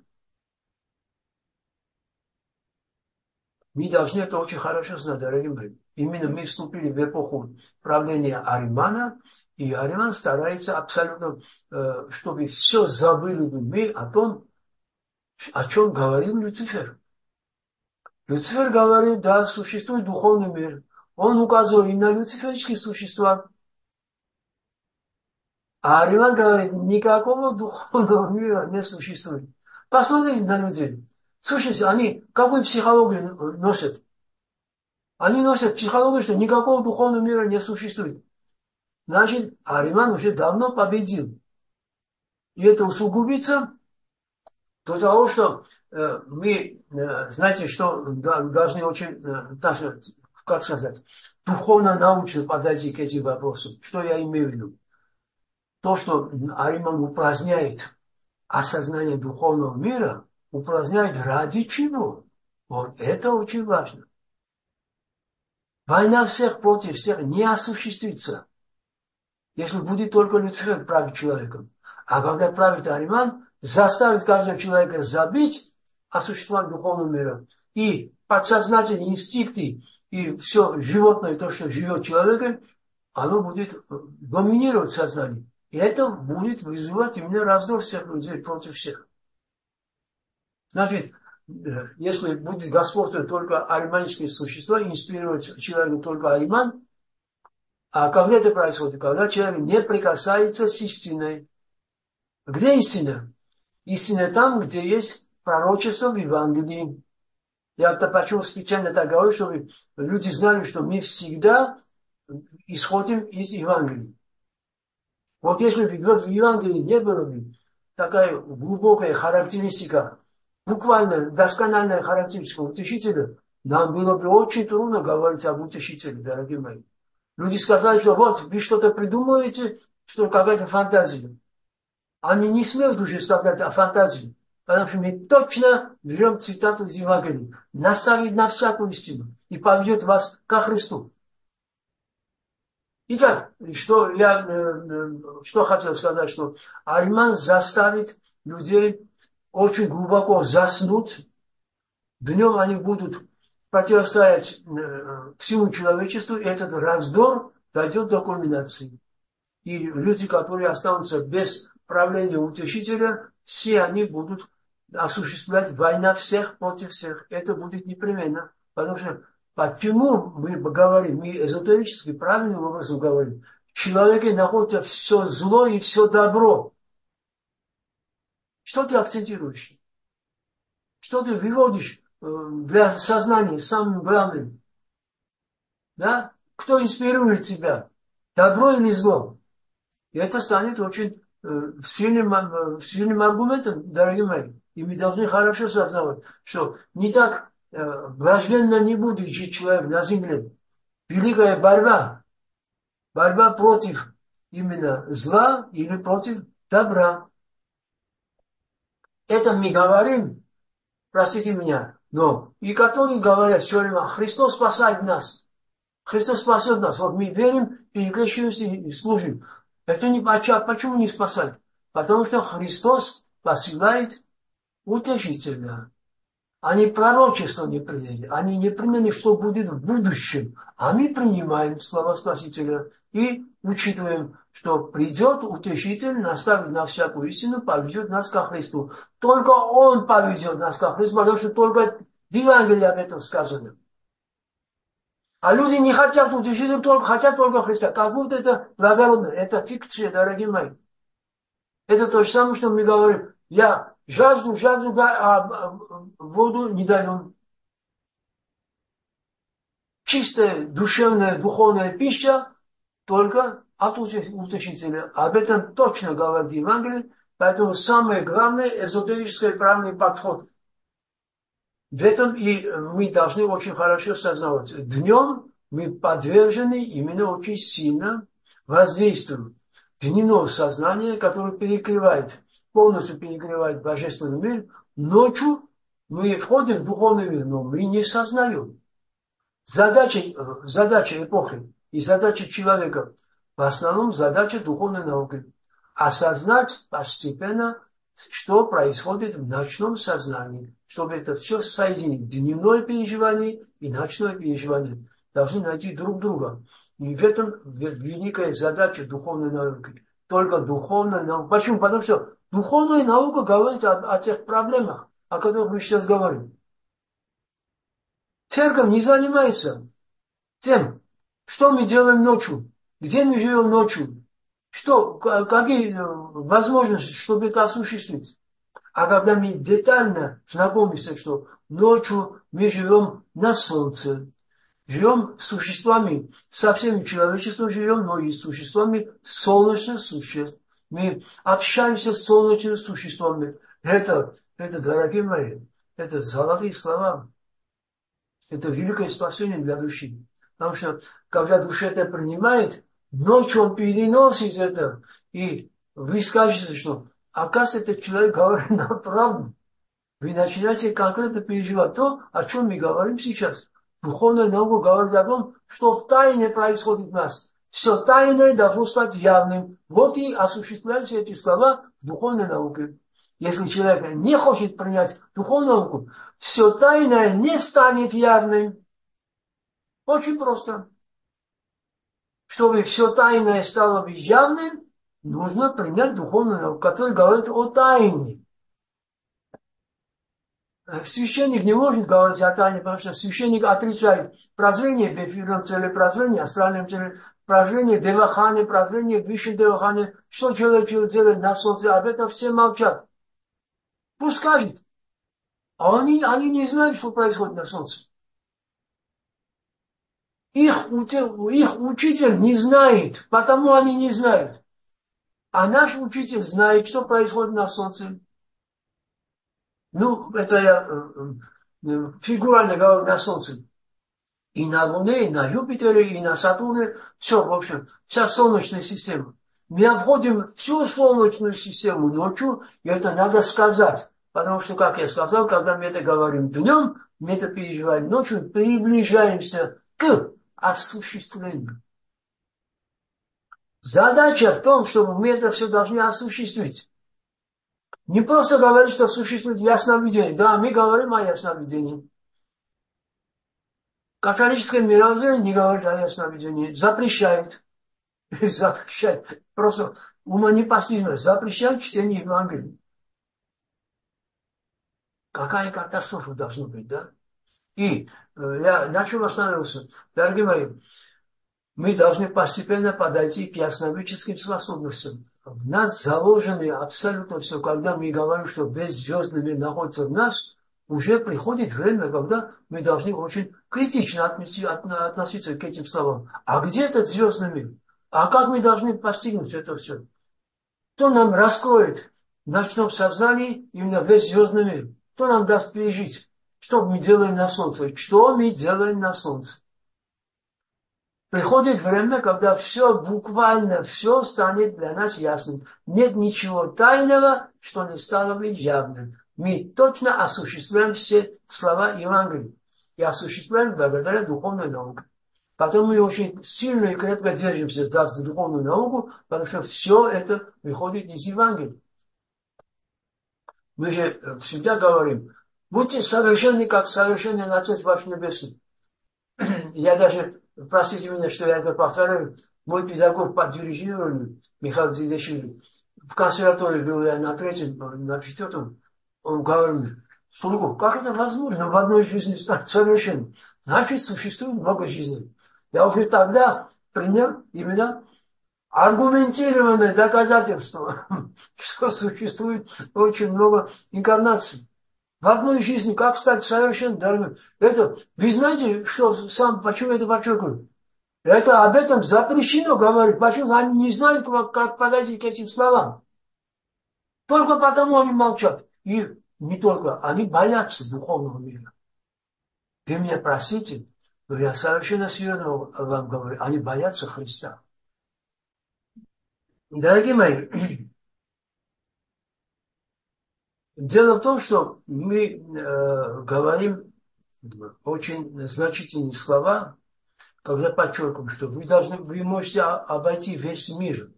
Мы должны это очень хорошо знать, дорогие мои. Именно мы вступили в эпоху правления Аримана, и Ариман старается абсолютно, чтобы все забыли мы о том, о чем говорил Люцифер. Люцифер говорит, да, существует духовный мир. Он указывает и на люциферские существа. А Ариман говорит, никакого духовного мира не существует. Посмотрите на людей. Слушайте, они какую психологию носят? Они носят психологию, что никакого духовного мира не существует. Значит, Ариман уже давно победил. И это усугубится до того, что э, мы, э, знаете, что да, должны очень, э, даже, как сказать, духовно-научно подойти к этим вопросам. Что я имею в виду? То, что Ариман упраздняет осознание духовного мира, упраздняет ради чего? Вот это очень важно. Война всех против всех не осуществится, если будет только Люцифер править человеком. А когда правит Ариман, заставит каждого человека забыть о существовании духовного мира. И подсознательные инстинкты, и все животное, то, что живет человеком, оно будет доминировать в сознании. И это будет вызывать именно раздор всех людей против всех. Значит, если будет господствовать только ариманические существа, инспирировать человека только Ариман, а когда это происходит? Когда человек не прикасается с истиной. Где истина? Истина там, где есть пророчество в Евангелии. Я почему специально так говорю, чтобы люди знали, что мы всегда исходим из Евангелия. Вот если бы в Евангелии не было бы такая глубокая характеристика, буквально доскональная характеристика утешителя, нам было бы очень трудно говорить об утешителе, дорогие мои. Люди сказали, что вот, вы что-то придумываете, что какая-то фантазия. Они не смеют уже сказать о фантазии, потому что мы точно берем цитату из Евангелия, наставит на всякую истину и поведет вас ко Христу. Итак, что я что хотел сказать, что Ариман заставит людей очень глубоко заснуть. Днем они будут противостоять всему человечеству, и этот раздор дойдет до кульминации. И люди, которые останутся без правления утешителя, все они будут осуществлять война всех против всех. Это будет непременно. Потому что почему мы говорим, мы эзотерически правильным образом говорим, в человеке находится все зло и все добро. Что ты акцентируешь? Что ты выводишь для сознания самым главным? Да? Кто инспирирует тебя? Добро или зло? И это станет очень э, сильным, сильным аргументом, дорогие мои. И мы должны хорошо сознавать, что не так э, блаженно не будет жить человек на земле. Великая борьба. Борьба против именно зла или против добра. Это мы говорим, простите меня, но и которые говорят все время, Христос спасает нас. Христос спасет нас. Вот мы верим, перекрещиваемся и служим. Это не почему не спасает? Потому что Христос посылает утешителя. Они пророчество не приняли. Они не приняли, что будет в будущем. А мы принимаем слова Спасителя и учитываем, что придет утешитель, наставит на всякую истину, поведет нас ко Христу. Только Он поведет нас ко Христу, потому что только в Евангелии об этом сказано. А люди не хотят утешителя, только, хотят только Христа. Как будто это благородно. Это фикция, дорогие мои. Это то же самое, что мы говорим. Я жажду, жажду, а воду не даю. Чистая, душевная, духовная пища только от утешителя. Об этом точно говорит Евангелие. Поэтому самое главное эзотерический правильный подход. В этом и мы должны очень хорошо сознавать. Днем мы подвержены именно очень сильно воздействию дневного сознания, которое перекрывает полностью перекрывает божественный мир, ночью мы входим в духовный мир, но мы не сознаем. Задача, задача эпохи и задача человека, в основном задача духовной науки. Осознать постепенно, что происходит в ночном сознании, чтобы это все соединить. Дневное переживание и ночное переживание должны найти друг друга. И в этом великая задача духовной науки. Только духовная наука. Почему? Потому что духовная наука говорит о, о тех проблемах, о которых мы сейчас говорим. Церковь не занимается тем, что мы делаем ночью, где мы живем ночью, что, какие возможности, чтобы это осуществить. А когда мы детально знакомимся, что ночью мы живем на солнце, живем с существами, со всеми человечеством живем, но и с существами солнечных существ. Мы общаемся с солнечными существами. Это, это, дорогие мои, это золотые слова. Это великое спасение для души. Потому что, когда душа это принимает, ночью он переносит это. И вы скажете, что, оказывается, этот человек говорит нам правду. Вы начинаете конкретно переживать то, о чем мы говорим сейчас. Духовная наука говорит о том, что в тайне происходит в нас. Все тайное должно стать явным. Вот и осуществляются эти слова в духовной науке. Если человек не хочет принять духовную науку, все тайное не станет явным. Очень просто. Чтобы все тайное стало быть явным, нужно принять духовную науку, которая говорит о тайне. Священник не может говорить о тайне, потому что священник отрицает прозрение в эфирном теле, прозрение, астральном теле, прозрение, девахане, прозрение, высшем девахане. Что человек делает на солнце, об этом все молчат. Пусть скажет. А они, они не знают, что происходит на солнце. Их, их учитель не знает, потому они не знают. А наш учитель знает, что происходит на солнце. Ну, это я фигурально говорю, на солнце. И на Луне, и на Юпитере, и на Сатурне. Все, в общем, вся Солнечная система. Мы обходим всю Солнечную систему ночью, и это надо сказать. Потому что, как я сказал, когда мы это говорим днем, мы это переживаем ночью, приближаемся к осуществлению. Задача в том, чтобы мы это все должны осуществить. Не просто говорить, что существует ясновидение. Да, мы говорим о ясновидении. Католическое мировоззрение не говорит о ясновидении. Запрещает. Запрещает. Просто умонепостижимо. Запрещает чтение Евангелия. Какая катастрофа должна быть, да? И э, я на чем остановился? Дорогие мои, мы должны постепенно подойти к ясновидческим способностям. В нас заложены абсолютно все. Когда мы говорим, что беззвездный мир находится в нас, уже приходит время, когда мы должны очень критично относиться к этим словам. А где этот звездный мир? А как мы должны постигнуть это все? Кто нам раскроет в ночном сознании именно весь звездный мир? Кто нам даст пережить? Что мы делаем на солнце? Что мы делаем на солнце? Приходит время, когда все, буквально все станет для нас ясным. Нет ничего тайного, что не стало бы явным. Мы точно осуществляем все слова Евангелия. И осуществляем благодаря духовной науке. Потом мы очень сильно и крепко держимся за духовную науку, потому что все это выходит из Евангелия. Мы же всегда говорим, будьте совершенны, как совершенный Отец ваш Небесный. Я даже, простите меня, что я это повторяю, мой педагог по дирижированию, Михаил Дзидашвили, в консерватории был я на третьем, на четвертом, он говорит, Шургов, как это возможно в одной жизни стать совершенным? Значит, существует много жизней. Я уже тогда принял именно аргументированное доказательство, что существует очень много инкарнаций. В одной жизни, как стать совершенным, дорогой. Это, вы знаете, что сам, почему это подчеркиваю? Это об этом запрещено говорить. Почему? Они не знают, как, как подойти к этим словам. Только потому они молчат. И не только, они боятся духовного мира. Вы меня простите, но я совершенно серьезно вам говорю, они боятся Христа. Дорогие мои, Дело в том, что мы э, говорим очень значительные слова, когда подчеркиваем, что вы должны, вы можете обойти весь мир,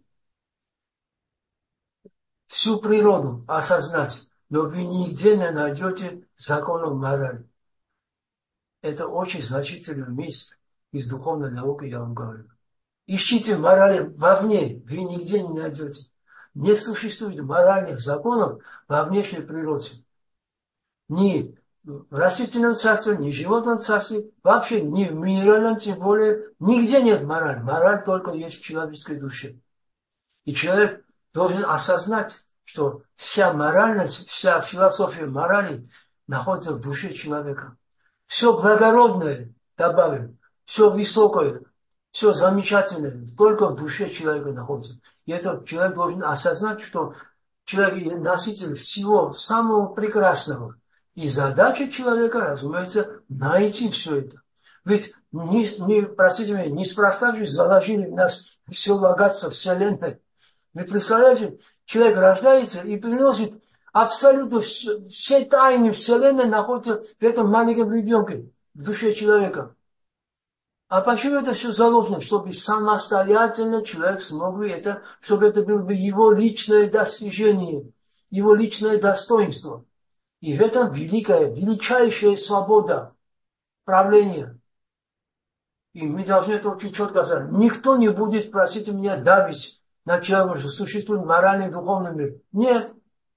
всю природу осознать, но вы нигде не найдете законов морали. Это очень значительное место из духовной науки, я вам говорю. Ищите морали вовне, вы нигде не найдете. Не существует моральных законов во внешней природе. Ни в растительном царстве, ни в животном царстве, вообще ни в минеральном, тем более, нигде нет морали. Мораль только есть в человеческой душе. И человек должен осознать, что вся моральность, вся философия морали находится в душе человека. Все благородное, добавим, все высокое, все замечательное, только в душе человека находится. И этот человек должен осознать, что человек носитель всего самого прекрасного. И задача человека, разумеется, найти все это. Ведь, не, не, простите меня, неспроста же заложили в нас все богатство Вселенной. Вы представляете, человек рождается и приносит абсолютно все, все тайны Вселенной находятся в этом маленьком ребенке, в душе человека. А почему это все заложено? Чтобы самостоятельно человек смог бы это, чтобы это было бы его личное достижение, его личное достоинство. И в этом великая, величайшая свобода правления. И мы должны это очень четко сказать. Никто не будет, простите меня, давить на человека, что существует моральный и духовный мир. Нет.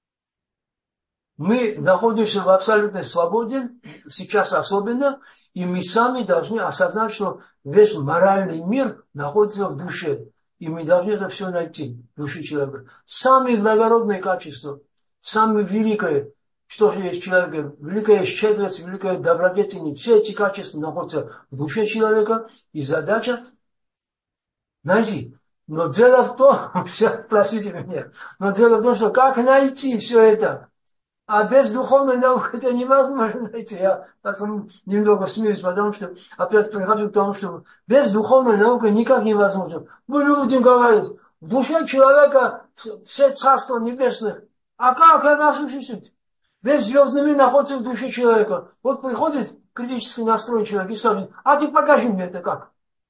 Мы находимся в абсолютной свободе, сейчас особенно, и мы сами должны осознать, что весь моральный мир находится в душе. И мы должны это все найти в душе человека. Самые благородные качества, самые великие, что же есть в человеке, великая щедрость, великая добродетельность, все эти качества находятся в душе человека, и задача найти. Но дело в том, все, простите меня, но дело в том, что как найти все это? А без духовной науки это невозможно найти. Я потом немного смеюсь, потому что опять прихожу к тому, что без духовной науки никак невозможно. Мы будем говорить, в душе человека все царства небесных. А как это осуществить? Весь звездный мир находится в душе человека. Вот приходит критически настроенный человек и скажет, а ты покажи мне это как.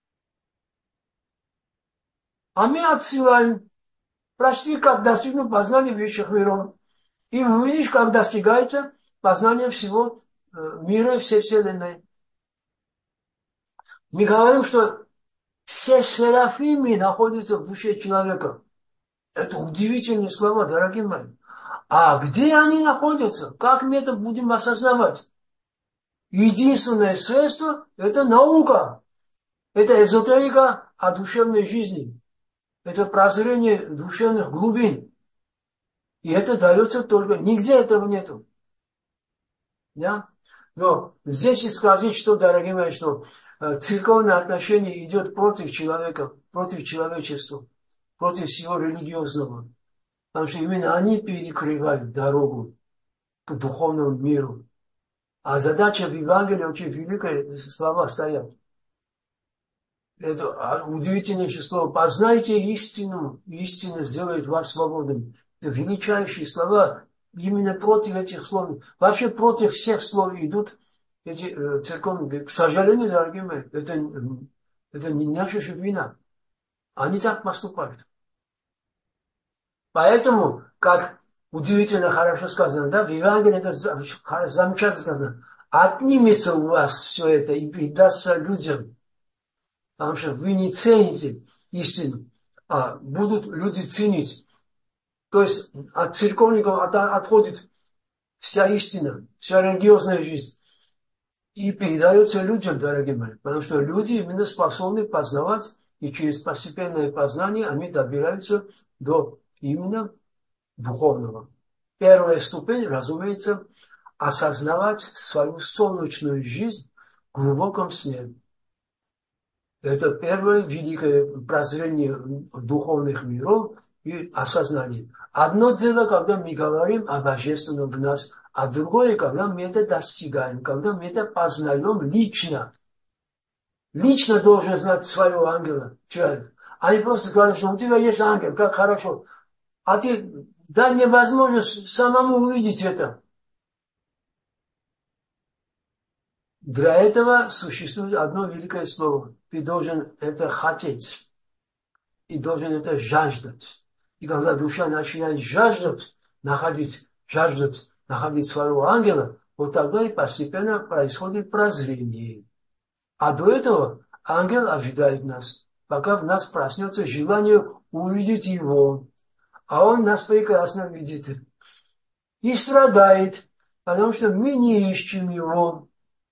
А мы отсылаем, прочти, как достигнуть познания высших миров. И увидишь, как достигается познание всего мира, всей Вселенной. Мы говорим, что все серафимы находятся в душе человека. Это удивительные слова, дорогие мои. А где они находятся? Как мы это будем осознавать? Единственное средство – это наука. Это эзотерика о душевной жизни. Это прозрение душевных глубин. И это дается только, нигде этого нету. Да? Но здесь и сказать, что, дорогие мои, что э, церковное отношение идет против человека, против человечества, против всего религиозного. Потому что именно они перекрывают дорогу к духовному миру. А задача в Евангелии очень великая, слова стоят. Это удивительнейшее слово. Познайте истину, истина сделает вас свободным. Это величайшие слова. Именно против этих слов, вообще против всех слов идут эти э, церковные. К сожалению, дорогие мои, это, это не наша же вина. Они так поступают. Поэтому, как удивительно хорошо сказано, да, в Евангелии это замечательно сказано, отнимется у вас все это и передастся людям. Потому что вы не цените истину, а будут люди ценить. То есть от церковников отходит вся истина, вся религиозная жизнь. И передается людям, дорогие мои. Потому что люди именно способны познавать, и через постепенное познание они добираются до именно духовного. Первая ступень, разумеется, осознавать свою солнечную жизнь в глубоком сне. Это первое великое прозрение духовных миров и осознание. Одно дело, когда мы говорим о божественном в нас, а другое, когда мы это достигаем, когда мы это познаем лично. Лично должен знать своего ангела человек. А не просто говорят, что у тебя есть ангел, как хорошо. А ты Да, невозможно самому увидеть это. Для этого существует одно великое слово. Ты должен это хотеть. И должен это жаждать. И когда душа начинает жаждать, находить, жаждать, находить своего ангела, вот тогда и постепенно происходит прозрение. А до этого ангел ожидает нас, пока в нас проснется желание увидеть его. А он нас прекрасно видит. И страдает, потому что мы не ищем его.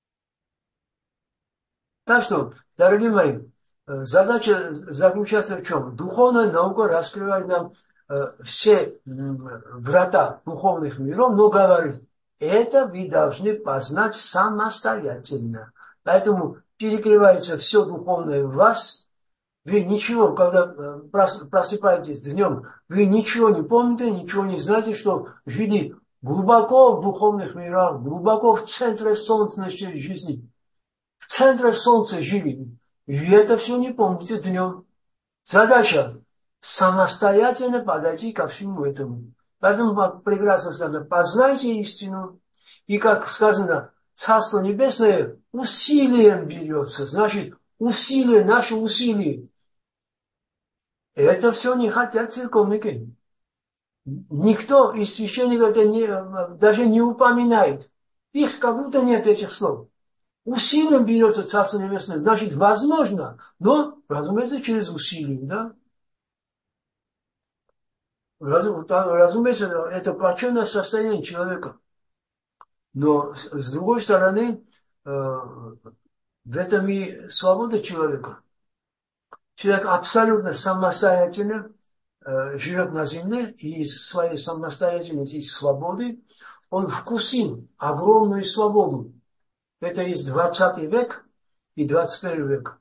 Так что, дорогие мои, задача заключается в чем? Духовная наука раскрывает нам все врата духовных миров, но говорит, это вы должны познать самостоятельно. Поэтому перекрывается все духовное в вас. Вы ничего, когда просыпаетесь днем, вы ничего не помните, ничего не знаете, что жили глубоко в духовных мирах, глубоко в центре солнечной жизни. В центре солнца жили. И это все не помните днем. Задача самостоятельно подойти ко всему этому. Поэтому прекрасно сказано, познайте истину. И как сказано, Царство Небесное усилием берется. Значит, усилие, наши усилия. Это все не хотят церковники. Никто из священников это не, даже не упоминает. Их как будто нет этих слов. Усилием берется Царство Небесное, значит, возможно, но, разумеется, через усилие, да? Разумеется, это плачевное состояние человека. Но, с другой стороны, в этом и свобода человека. Человек абсолютно самостоятельно живет на земле, и из своей самостоятельности и свободы он вкусил огромную свободу. Это есть двадцатый век и двадцать первый век.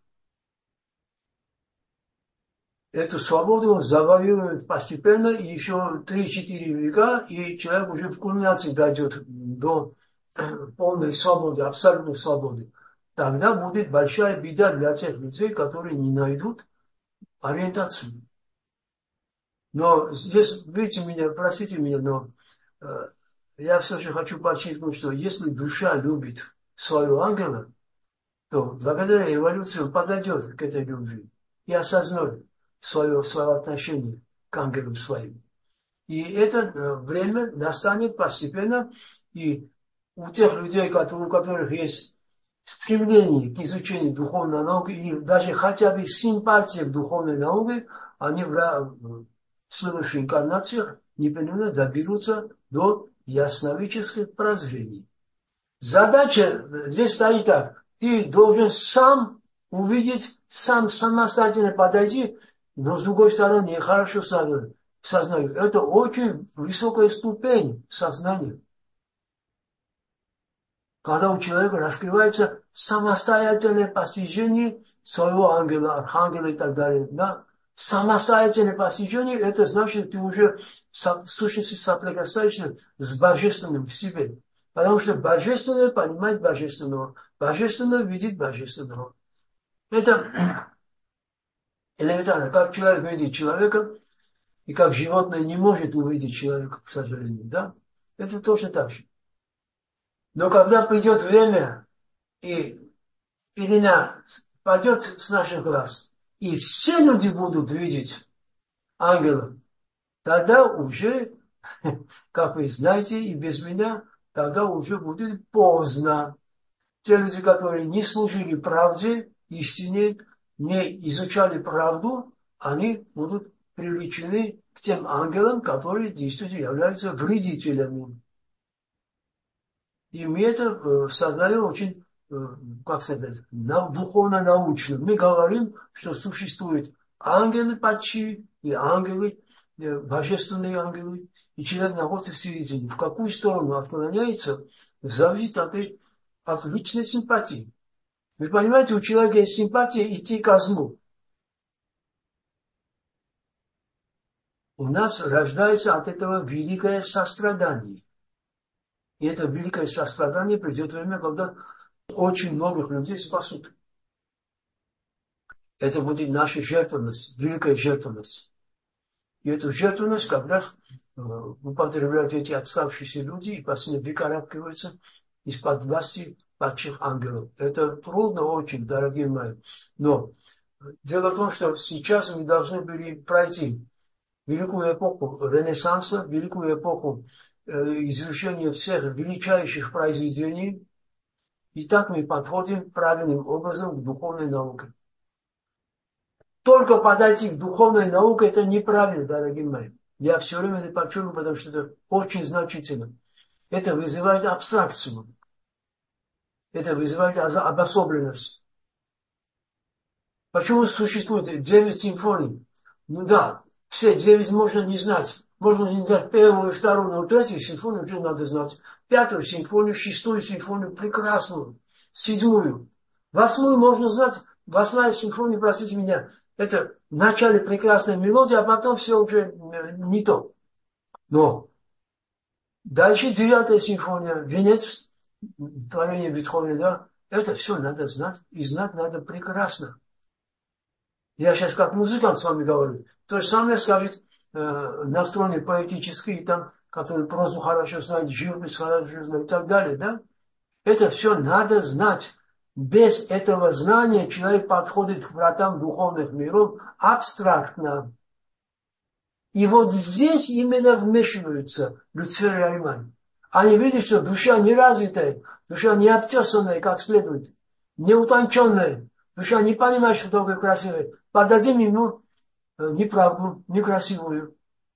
Эту свободу он завоюет постепенно, и еще три-четыре века, и человек уже в кульминации дойдет до полной свободы, абсолютной свободы. Тогда будет большая беда для тех людей, которые не найдут ориентацию. Но здесь, видите меня, простите меня, но э, я все же хочу подчеркнуть, что если душа любит своего ангела, то благодаря эволюции он подойдет к этой любви и осознает свое, свое отношение к ангелам своим. И это время настанет постепенно, и у тех людей, которые, у которых есть стремление к изучению духовной науки, и даже хотя бы симпатия к духовной науке, они в, в следующих инкарнациях непременно доберутся до ясновидческих прозрений. Задача здесь стоит так. Ты должен сам увидеть, сам самостоятельно подойти, но с другой стороны, нехорошо сознаю. Это очень высокая ступень сознания. Когда у человека раскрывается самостоятельное постижение своего ангела, архангела и так далее. Да? Самостоятельное постижение, это значит, ты уже в сущности соприкасаешься с божественным в себе. Потому что божественное понимает божественного, божественное видит божественного. Это элементарно. Как человек видит человека, и как животное не может увидеть человека, к сожалению. Да? Это точно так же. Но когда придет время, и пелена падет с наших глаз, и все люди будут видеть ангела, тогда уже, как вы знаете, и без меня, тогда уже будет поздно. Те люди, которые не служили правде, истине, не изучали правду, они будут привлечены к тем ангелам, которые действительно являются вредителями. И мы это создаем очень, как сказать, духовно-научно. Мы говорим, что существуют ангелы почти и ангелы, божественные ангелы, и человек находится в середине. В какую сторону отклоняется, зависит от, от личной симпатии. Вы понимаете, у человека есть симпатия идти ко злу. У нас рождается от этого великое сострадание. И это великое сострадание придет время, когда очень многих людей спасут. Это будет наша жертвенность, великая жертвенность. И эту жертвенность как раз употребляют эти отставшиеся люди и последние выкарабкиваются из-под власти падших ангелов. Это трудно очень, дорогие мои. Но дело в том, что сейчас мы должны были пройти великую эпоху Ренессанса, великую эпоху э, извлечения всех величайших произведений. И так мы подходим правильным образом к духовной науке. Только подойти к духовной науке — это неправильно, дорогие мои. Я все время это подчеркиваю, потому что это очень значительно. Это вызывает абстракцию. Это вызывает обособленность. Почему существует девять симфоний? Ну да, все девять можно не знать. Можно не знать первую, вторую, но третью симфонию уже надо знать. Пятую симфонию, шестую симфонию, прекрасную. Седьмую. Восьмую можно знать. Восьмая симфония, простите меня, это в начале прекрасная мелодия, а потом все уже не то. Но дальше девятая симфония, венец творения Бетховена, да, это все надо знать, и знать надо прекрасно. Я сейчас как музыкант с вами говорю. То же самое скажет э, настроенный поэтический, там, который прозу хорошо знает, живопись хорошо знает и так далее, да. Это все надо знать. Без этого знания человек подходит к вратам духовных миров абстрактно. И вот здесь именно вмешиваются Люцифер и Ариман. Они видят, что душа не развитая, душа не обтесанная как следует, не утонченная, душа не понимает, что такое красивое. Подадим ему неправду, некрасивую.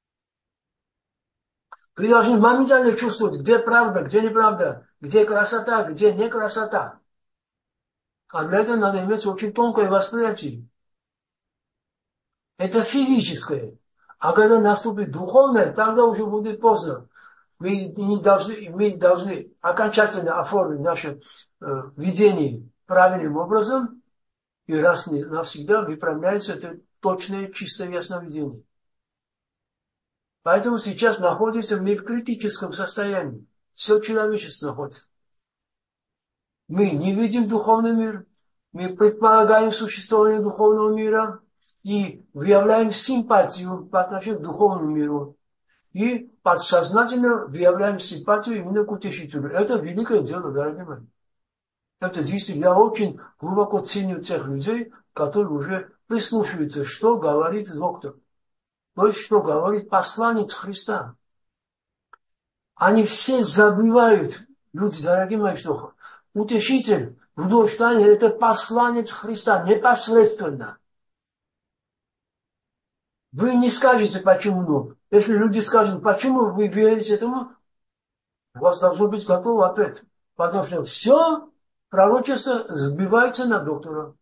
Вы должны моментально чувствовать, где правда, где неправда, где красота, где не красота. А для этого надо иметь очень тонкое восприятие. Это физическое. А когда наступит духовное, тогда уже будет поздно. Мы, не должны, мы должны окончательно оформить наше э, видение правильным образом, и раз и навсегда выправляется это точное, чистое ясновидение. Поэтому сейчас находимся мы в критическом состоянии. Все человечество находится. Мы не видим духовный мир, мы предполагаем существование духовного мира и выявляем симпатию по отношению к духовному миру. И подсознательно выявляем симпатию именно к утешителю. Это великое дело, дорогие мои. Это действительно, я очень глубоко ценю тех людей, которые уже прислушиваются, что говорит доктор. То есть, что говорит посланец Христа. Они все забывают, люди, дорогие мои, что утешитель Рудольф Штайнер — это посланец Христа непосредственно. Вы не скажете, почему. Но если люди скажут, почему вы верите этому, у вас должен быть готовый ответ. Потому что все пророчество сбивается на доктора.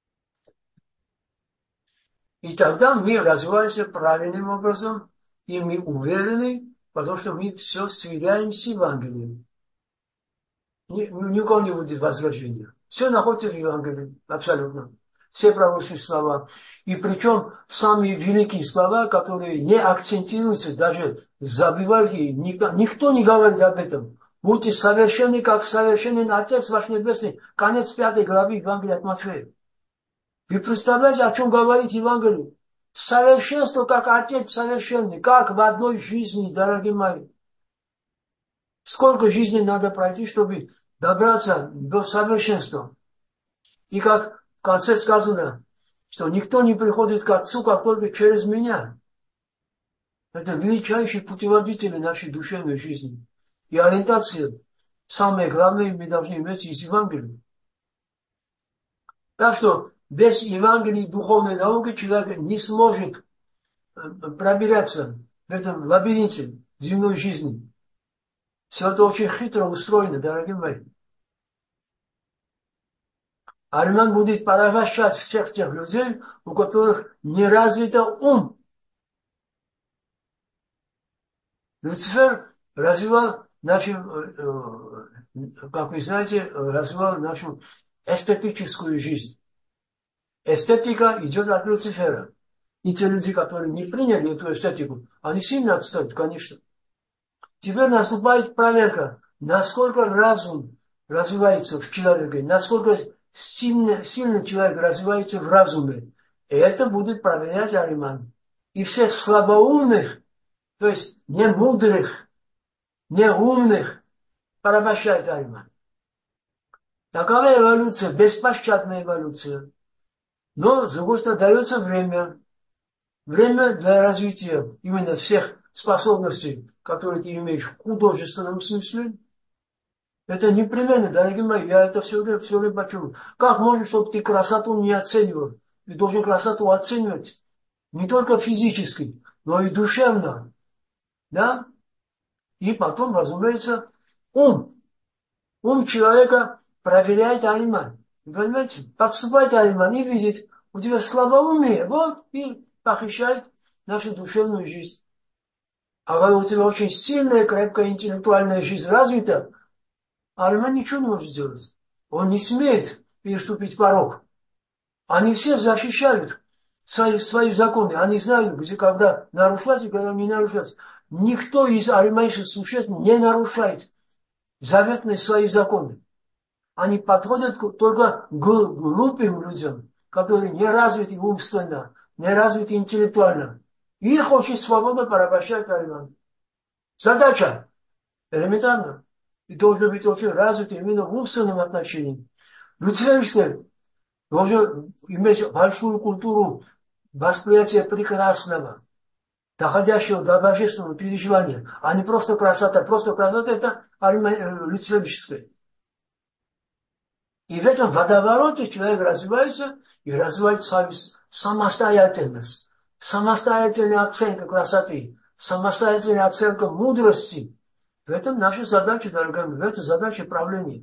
И тогда мы развиваемся правильным образом, и мы уверены, потому что мы все сверяем с Евангелием. Ни, ни у кого не будет возвращения. Все находится в Евангелии, абсолютно. Все пророческие слова. И причем самые великие слова, которые не акцентируются, даже забивают, никто не говорит об этом. Будьте совершенны, как совершенен Отец ваш Небесный. Конец пятой главы Евангелия от Матфея. Вы представляете, о чем говорит Евангелие? Совершенство, как Отец совершенный, как в одной жизни, дорогие мои. Сколько жизней надо пройти, чтобы добраться до совершенства? И как в конце сказано, что никто не приходит к Отцу, как только через меня. Это величайшие путеводители нашей душевной жизни. И ориентация, самое главное, мы должны иметь из Евангелия. Так что без Евангелия и духовной науки человек не сможет пробираться в этом лабиринте земной жизни. Все это очень хитро устроено, дорогие мои. Ариман будет порабощать всех тех людей, у которых не развит ум. Люцифер развивал нашу, как вы знаете, развивал нашу эстетическую жизнь. Эстетика идет от Люцифера. И те люди, которые не приняли эту эстетику, они сильно отстают, конечно. Теперь наступает проверка, насколько разум развивается в человеке, насколько сильно, сильно человек развивается в разуме. И это будет проверять Ариман. И всех слабоумных, то есть не мудрых, не умных порабощает Айман. Такова эволюция, беспощадная эволюция. Но, с другой стороны, дается время. Время для развития именно всех способностей, которые ты имеешь в художественном смысле. Это непременно, дорогие мои, я это все, все время почему. Как можно, чтобы ты красоту не оценивал? Ты должен красоту оценивать не только физически, но и душевно. Да? И потом, разумеется, ум. Ум человека проверяет айман. Вы понимаете? Подступает айман и видит, у тебя слабоумие, вот, и похищает нашу душевную жизнь. А когда у тебя очень сильная, крепкая интеллектуальная жизнь развита, айман ничего не может сделать. Он не смеет переступить порог. Они все защищают свои, свои законы. Они знают, где, когда нарушать и когда не нарушать. Никто из айманских существ не нарушает заветные свои законы. Они подходят только к глупым людям, которые не развиты умственно, не развиты интеллектуально. И их очень свободно порабощает айман. Задача элементарна. И должен быть очень развит именно в умственном отношении. Люциферское должен иметь большую культуру восприятия прекрасного, доходящего до божественного переживания, а не просто красота. Просто красота это люциферическое. И в этом водовороте человек развивается и развивает свою самостоятельность, самостоятельная оценка красоты, самостоятельная оценка мудрости. В этом наша задача, дорогие мои, в этом задача правления.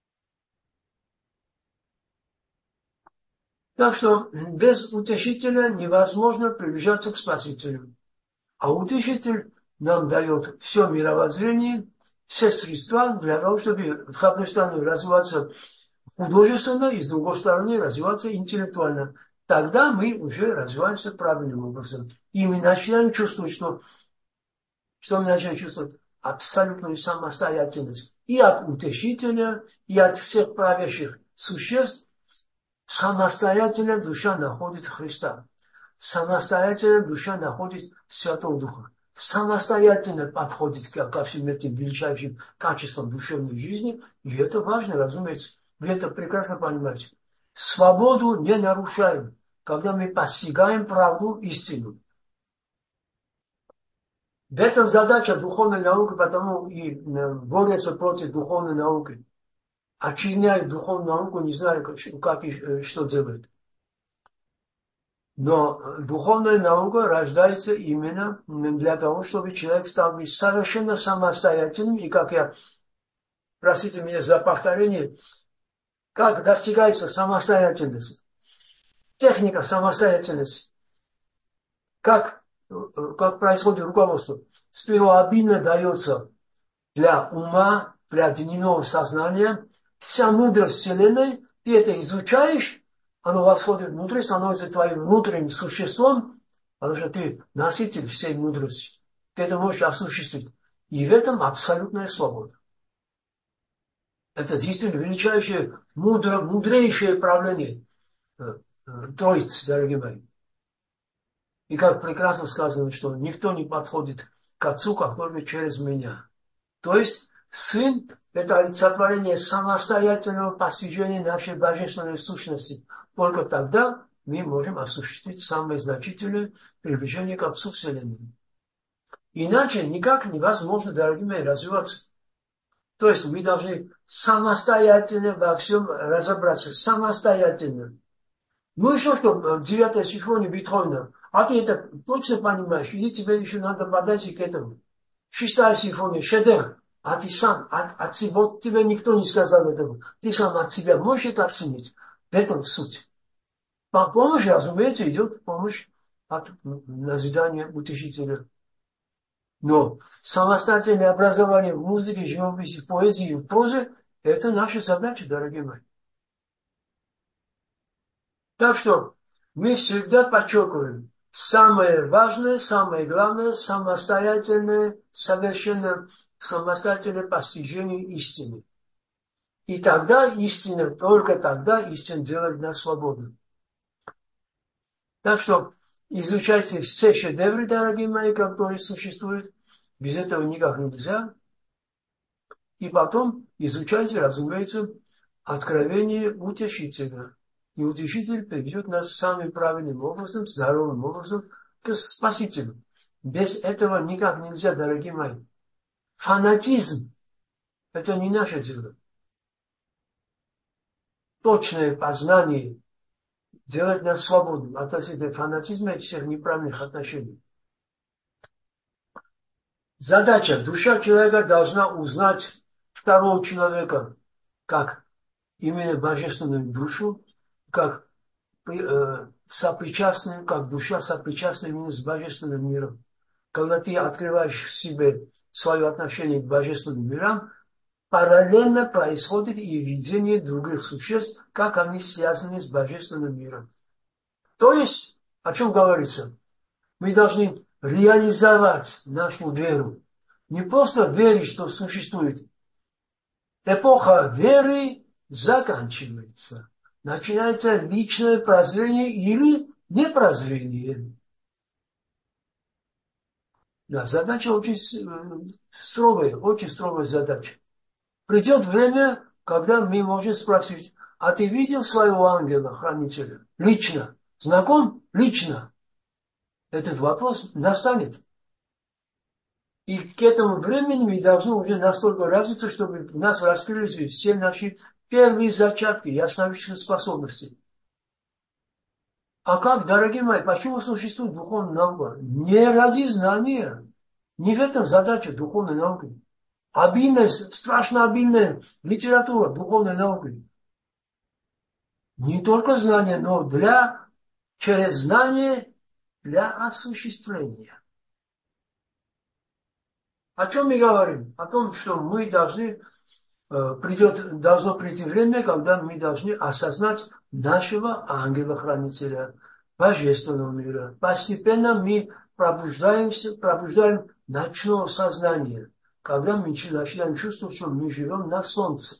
Так что без утешителя невозможно приближаться к Спасителю. А утешитель нам дает все мировоззрение, все средства для того, чтобы, с одной стороны, развиваться художественно, и с другой стороны, развиваться интеллектуально. Тогда мы уже развиваемся правильным образом. И мы начинаем чувствовать, что, что мы начинаем чувствовать абсолютную самостоятельность и от утешителя, и от всех правящих существ. Самостоятельно душа находит Христа. Самостоятельно душа находит Святого Духа. Самостоятельно подходит ко, ко всем этим величайшим качествам душевной жизни. И это важно, разумеется. Вы это прекрасно понимаете. Свободу не нарушаем, когда мы постигаем правду, истину. В этом задача духовной науки, потому и борются против духовной науки. Очерняют духовную науку, не знаю, как и что делают. Но духовная наука рождается именно для того, чтобы человек стал быть совершенно самостоятельным. И как я, простите меня за повторение, как достигается самостоятельность, техника самостоятельности, как, как происходит руководство. Сперва обильно дается для ума, для дневного сознания вся мудрость Вселенной, ты это изучаешь, оно восходит внутрь, становится твоим внутренним существом, потому что ты носитель всей мудрости. Ты это можешь осуществить. И в этом абсолютная свобода. Это действительно величайшее, мудро, мудрейшее правление Троицы, дорогие мои. И как прекрасно сказано, что никто не подходит к Отцу, как только через меня. То есть Сын – это олицетворение самостоятельного постижения нашей божественной сущности. Только тогда мы можем осуществить самое значительное приближение к Отцу Вселенной. Иначе никак невозможно, дорогие мои, развиваться. То есть мы должны самостоятельно во всем разобраться, самостоятельно. Ну еще что, девятая симфония Бетховена, а ты это точно понимаешь, или тебе еще надо подать и к этому. Шестая симфония, шедевр. А ты сам, от, от себя, вот тебе никто не сказал этого. Ты сам от себя можешь это оценить. В этом суть. Помощь, разумеется, идет помощь от назидания утешителя. Но самостоятельное образование в музыке, живописи, в поэзии, в прозе – это наша задача, дорогие мои. Так что мы всегда подчеркиваем, самое важное, самое главное – самостоятельное, совершенно самостоятельное постижение истины. И тогда истина, только тогда истина делает нас свободным. Так что изучайте все шедевры, дорогие мои, которые существуют. Без этого никак нельзя. И потом изучайте, разумеется, откровение утешителя. И утешитель приведет нас самым правильным образом, здоровым образом к Спасителю. Без этого никак нельзя, дорогие мои. Фанатизм – это не наше дело. Точное познание делает нас свободным от этого фанатизма и всех неправильных отношений. Задача. Душа человека должна узнать второго человека как именно божественную душу, как э, сопричастную, как душа сопричастная именно с божественным миром. Когда ты открываешь в себе свое отношение к божественным мирам, параллельно происходит и видение других существ, как они связаны с божественным миром. То есть, о чем говорится? Мы должны реализовать нашу веру. Не просто верить, что существует. Эпоха веры заканчивается. Начинается личное прозрение или непрозрение. Да, задача очень строгая, очень строгая задача. Придет время, когда мы можем спросить, а ты видел своего ангела-хранителя? Лично. Знаком? Лично. Этот вопрос настанет. И к этому времени мы должны уже настолько развиться, чтобы у нас раскрылись все наши первые зачатки ясновидящих способностей. А как, дорогие мои, почему существует духовная наука? Не ради знания. Не в этом задача духовной науки. Обильная, страшно обильная литература духовной науки. Не только знание, но для, через знание для осуществления. О чем мы говорим? О том, что мы должны, э, придет, должно прийти время, когда мы должны осознать нашего ангела-хранителя, божественного мира. Постепенно мы пробуждаемся, пробуждаем ночное сознание, когда мы начинаем чувствовать, что мы живем на солнце.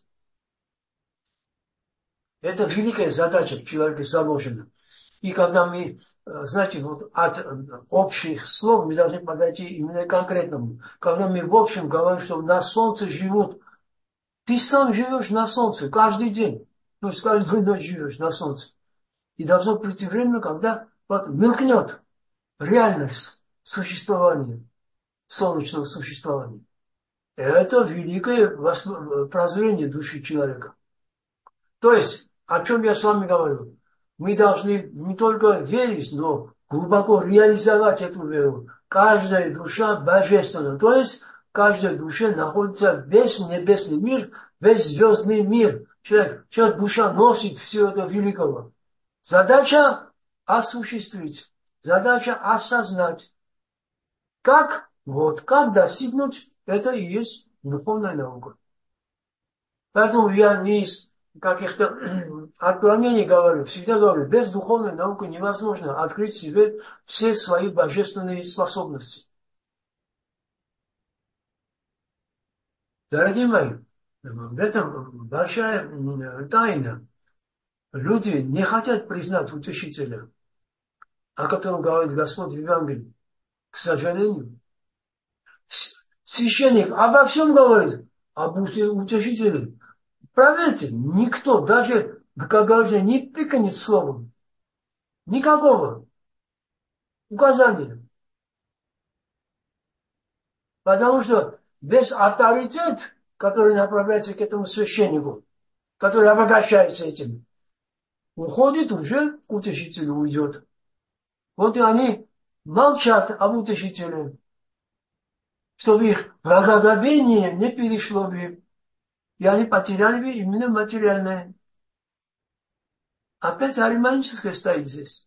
Это великая задача в человеке заложена. И когда мы, знаете, вот от общих слов мы должны подойти именно к конкретному. Когда мы в общем говорим, что на солнце живут, ты сам живешь на солнце каждый день. То есть каждую ночь живешь на солнце. И должно прийти время, когда вот мелькнет реальность существования, солнечного существования. Это великое прозрение души человека. То есть, о чем я с вами говорю? Мы должны не только верить, но глубоко реализовать эту веру. Каждая душа божественна. То есть, в каждой душе находится весь небесный мир, весь звездный мир. Человек, человек душа носит все это великого. Задача осуществить. Задача осознать. Как? Вот, как достигнуть, это и есть духовная наука. Поэтому я не из каких-то отклонений говорю, всегда говорю, без духовной науки невозможно открыть себе все свои божественные способности. Дорогие мои, в этом большая тайна. Люди не хотят признать утешителя, о котором говорит Господь в Евангелии. К сожалению, священник обо всем говорит, об утешителе. Проверьте, никто, даже, как говорится, не пикнет словом. Никакого указания. Потому что без авторитета, который направляется к этому священнику, который обогащается этим, уходит уже к утешителю, уйдет. Вот и они молчат об утешителе, чтобы их благоговение не перешло бы, и они потеряли бы именно материальное. Опять ариманическое стоит здесь.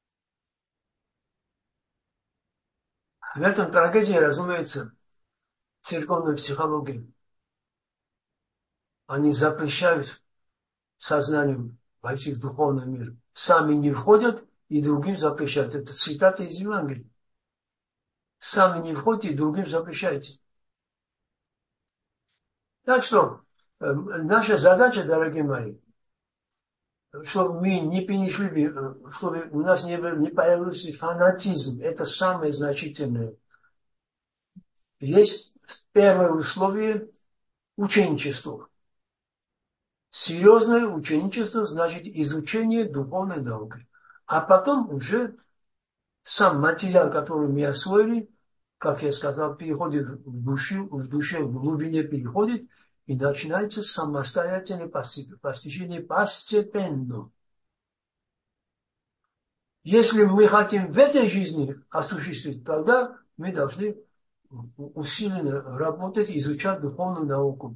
В этом трагедия, разумеется, церковной психологии. Они запрещают сознанию войти в духовный мир. Сами не входят и другим запрещают. Это цитата из Евангелия. Сами не входите и другим запрещаете. Так что, э, наша задача, дорогие мои, чтобы мы не перешли, чтобы у нас не, не появился фанатизм. Это самое значительное. есть первое условие ученичества. Серьезное ученичество значит изучение духовной науки. А потом уже сам материал, который мы освоили, как я сказал, переходит в душу, в душе, в глубине переходит, и начинается самостоятельное постижение постепенно. Если мы хотим в этой жизни осуществить, тогда мы должны усиленно работать, изучать духовную науку.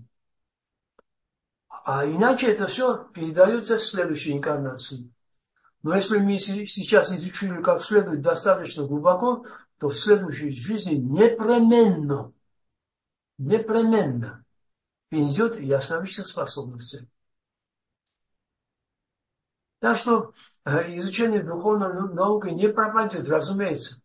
А иначе это все передается в следующей инкарнации. Но если мы сейчас изучили как следует достаточно глубоко, то в следующей жизни непременно, непременно перейдет ясновидящих способностей. Так что изучение духовной науки не пропадет, разумеется.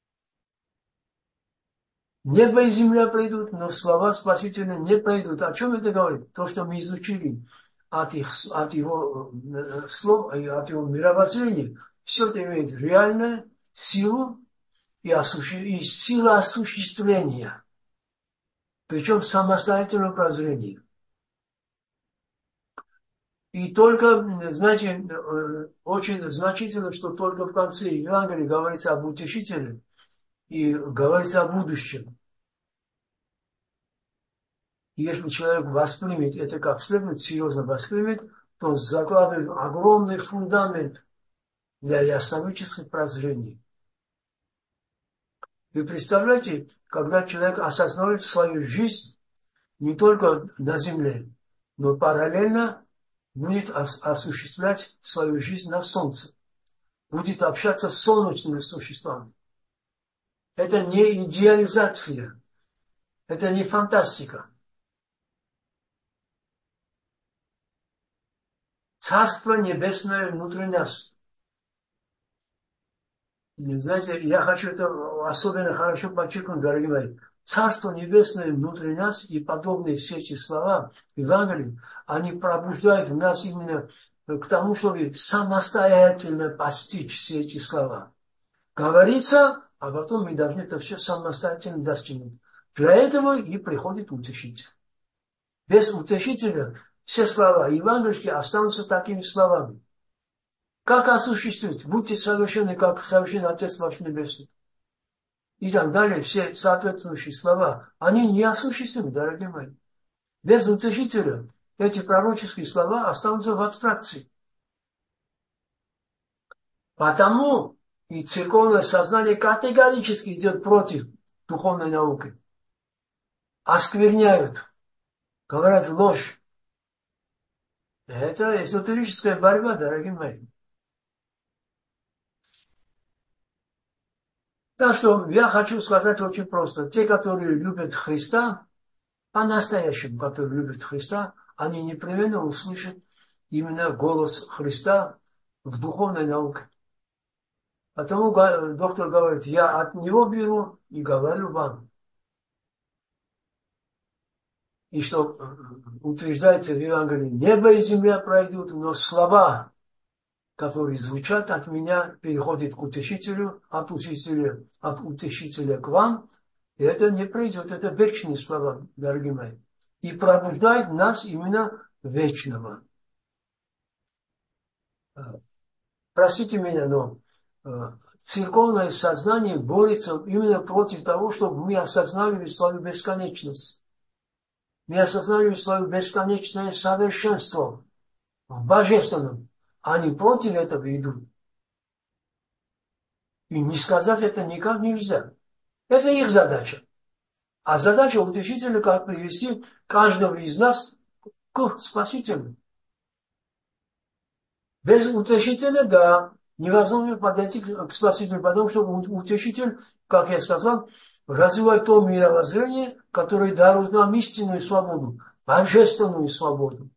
Небо и земля пройдут, но слова Спасителя не пройдут. О чем это говорит? То, что мы изучили от, их, от его слов, от его мировоззрения, все это имеет реальную силу и, осуществ... и силу осуществления. Причем самостоятельного прозрения. И только, знаете, очень значительно, что только в конце Евангелия говорится об утешителе и говорится о будущем. И если человек воспримет это как следует, серьезно воспримет, то он закладывает огромный фундамент для ясновидящих прозрений. Вы представляете, когда человек осознает свою жизнь не только на земле, но параллельно будет осуществлять свою жизнь на солнце, будет общаться с солнечными существами. Это не идеализация, это не фантастика. Царство Небесное внутри нас. И, знаете, я хочу это особенно хорошо подчеркнуть, дорогие мои. Царство Небесное внутри нас и подобные все эти слова Евангелия, они пробуждают в нас именно к тому, чтобы самостоятельно постичь все эти слова. Говорится, а потом мы должны это все самостоятельно достигнуть. Для этого и приходит утешитель. Без утешителя все слова евангельские останутся такими словами. Как осуществить? Будьте совершенны, как совершенный Отец ваш Небесный. И так далее, все соответствующие слова, они не осуществимы, дорогие мои. Без утешителя эти пророческие слова останутся в абстракции. Потому и церковное сознание категорически идет против духовной науки. Оскверняют, говорят ложь. Это эзотерическая борьба, дорогие мои. Так что я хочу сказать очень просто. Те, которые любят Христа, по-настоящему, которые любят Христа, они непременно услышат именно голос Христа в духовной науке. Потому доктор говорит, я от него беру и говорю вам. И что утверждается в Евангелии, небо и земля пройдут, но слова, которые звучат от меня, переходят к утешителю, от утешителя, от утешителя к вам. И это не пройдет, это вечные слова, дорогие мои. И пробуждает нас именно вечного. Простите меня, но церковное сознание борется именно против того, чтобы мы осознали свою бесконечность. Мы осознали свое бесконечное совершенство в божественном. Они против этого идут. И не сказать это никак нельзя. Это их задача. А задача утешителя, как привести каждого из нас к Спасителю. Без утешителя, да, невозможно подойти к Спасителю, потому что утешитель, как я сказал, развивает то мировоззрение, которое дарует нам истинную свободу, божественную свободу.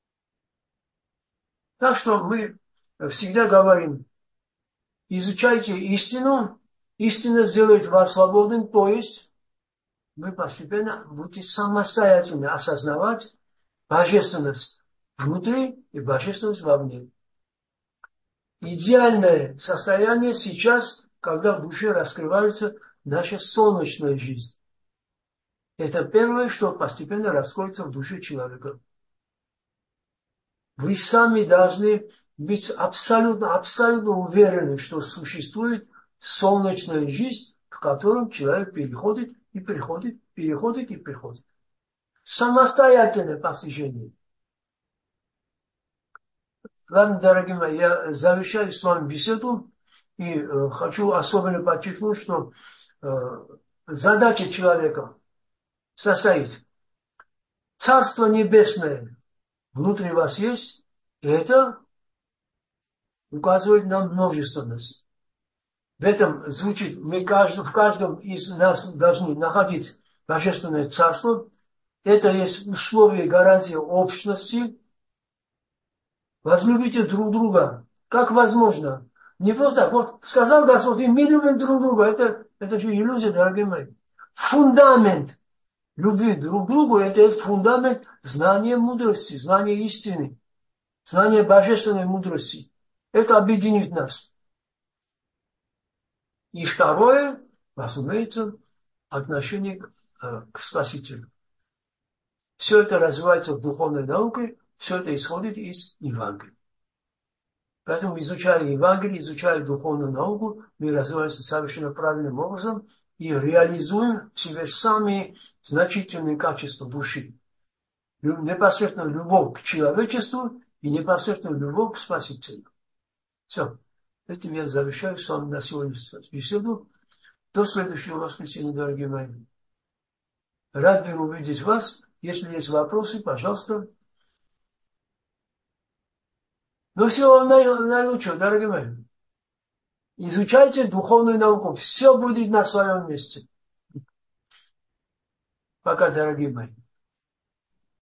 Так что мы всегда говорим, изучайте истину, истина сделает вас свободным, то есть вы постепенно будете самостоятельно осознавать божественность внутри и божественность вовне. Идеальное состояние сейчас, когда в душе раскрывается наша солнечная жизнь. Это первое, что постепенно раскроется в душе человека. Вы сами должны быть абсолютно, абсолютно уверены, что существует солнечная жизнь, в котором человек переходит и приходит, переходит и приходит. Самостоятельное постижение. Ладно, дорогие мои, я завершаю с вами беседу и э, хочу особенно подчеркнуть, что э, задача человека состоит. Царство Небесное внутри вас есть, и это указывает нам множественность. В этом звучит, мы каждый, в каждом из нас должны находить Божественное Царство. Это есть условие гарантии общности. Возлюбите друг друга. Как возможно? Не просто, вот сказал Господь, и мы любим друг друга. Это, это же иллюзия, дорогие мои. Фундамент любви друг к другу, это фундамент знания мудрости, знания истины, знания божественной мудрости. Это объединит нас. И второе, разумеется, отношение к, к Спасителю. Все это развивается в духовной науке, все это исходит из Евангелия. Поэтому, изучая Евангелие, изучая духовную науку, мы развиваемся совершенно правильным образом и реализуем в себе самые значительные качества души. Непосредственно любовь к человечеству и непосредственно любовь к Спасителю. Все. Этим я завершаю с вами на сегодняшнюю беседу. До следующего воскресенья, дорогие мои. Рад был увидеть вас. Если есть вопросы, пожалуйста. Но всего вам наилучшего, дорогие мои. Изучайте духовную науку. Все будет на своем месте. Пока, дорогие мои.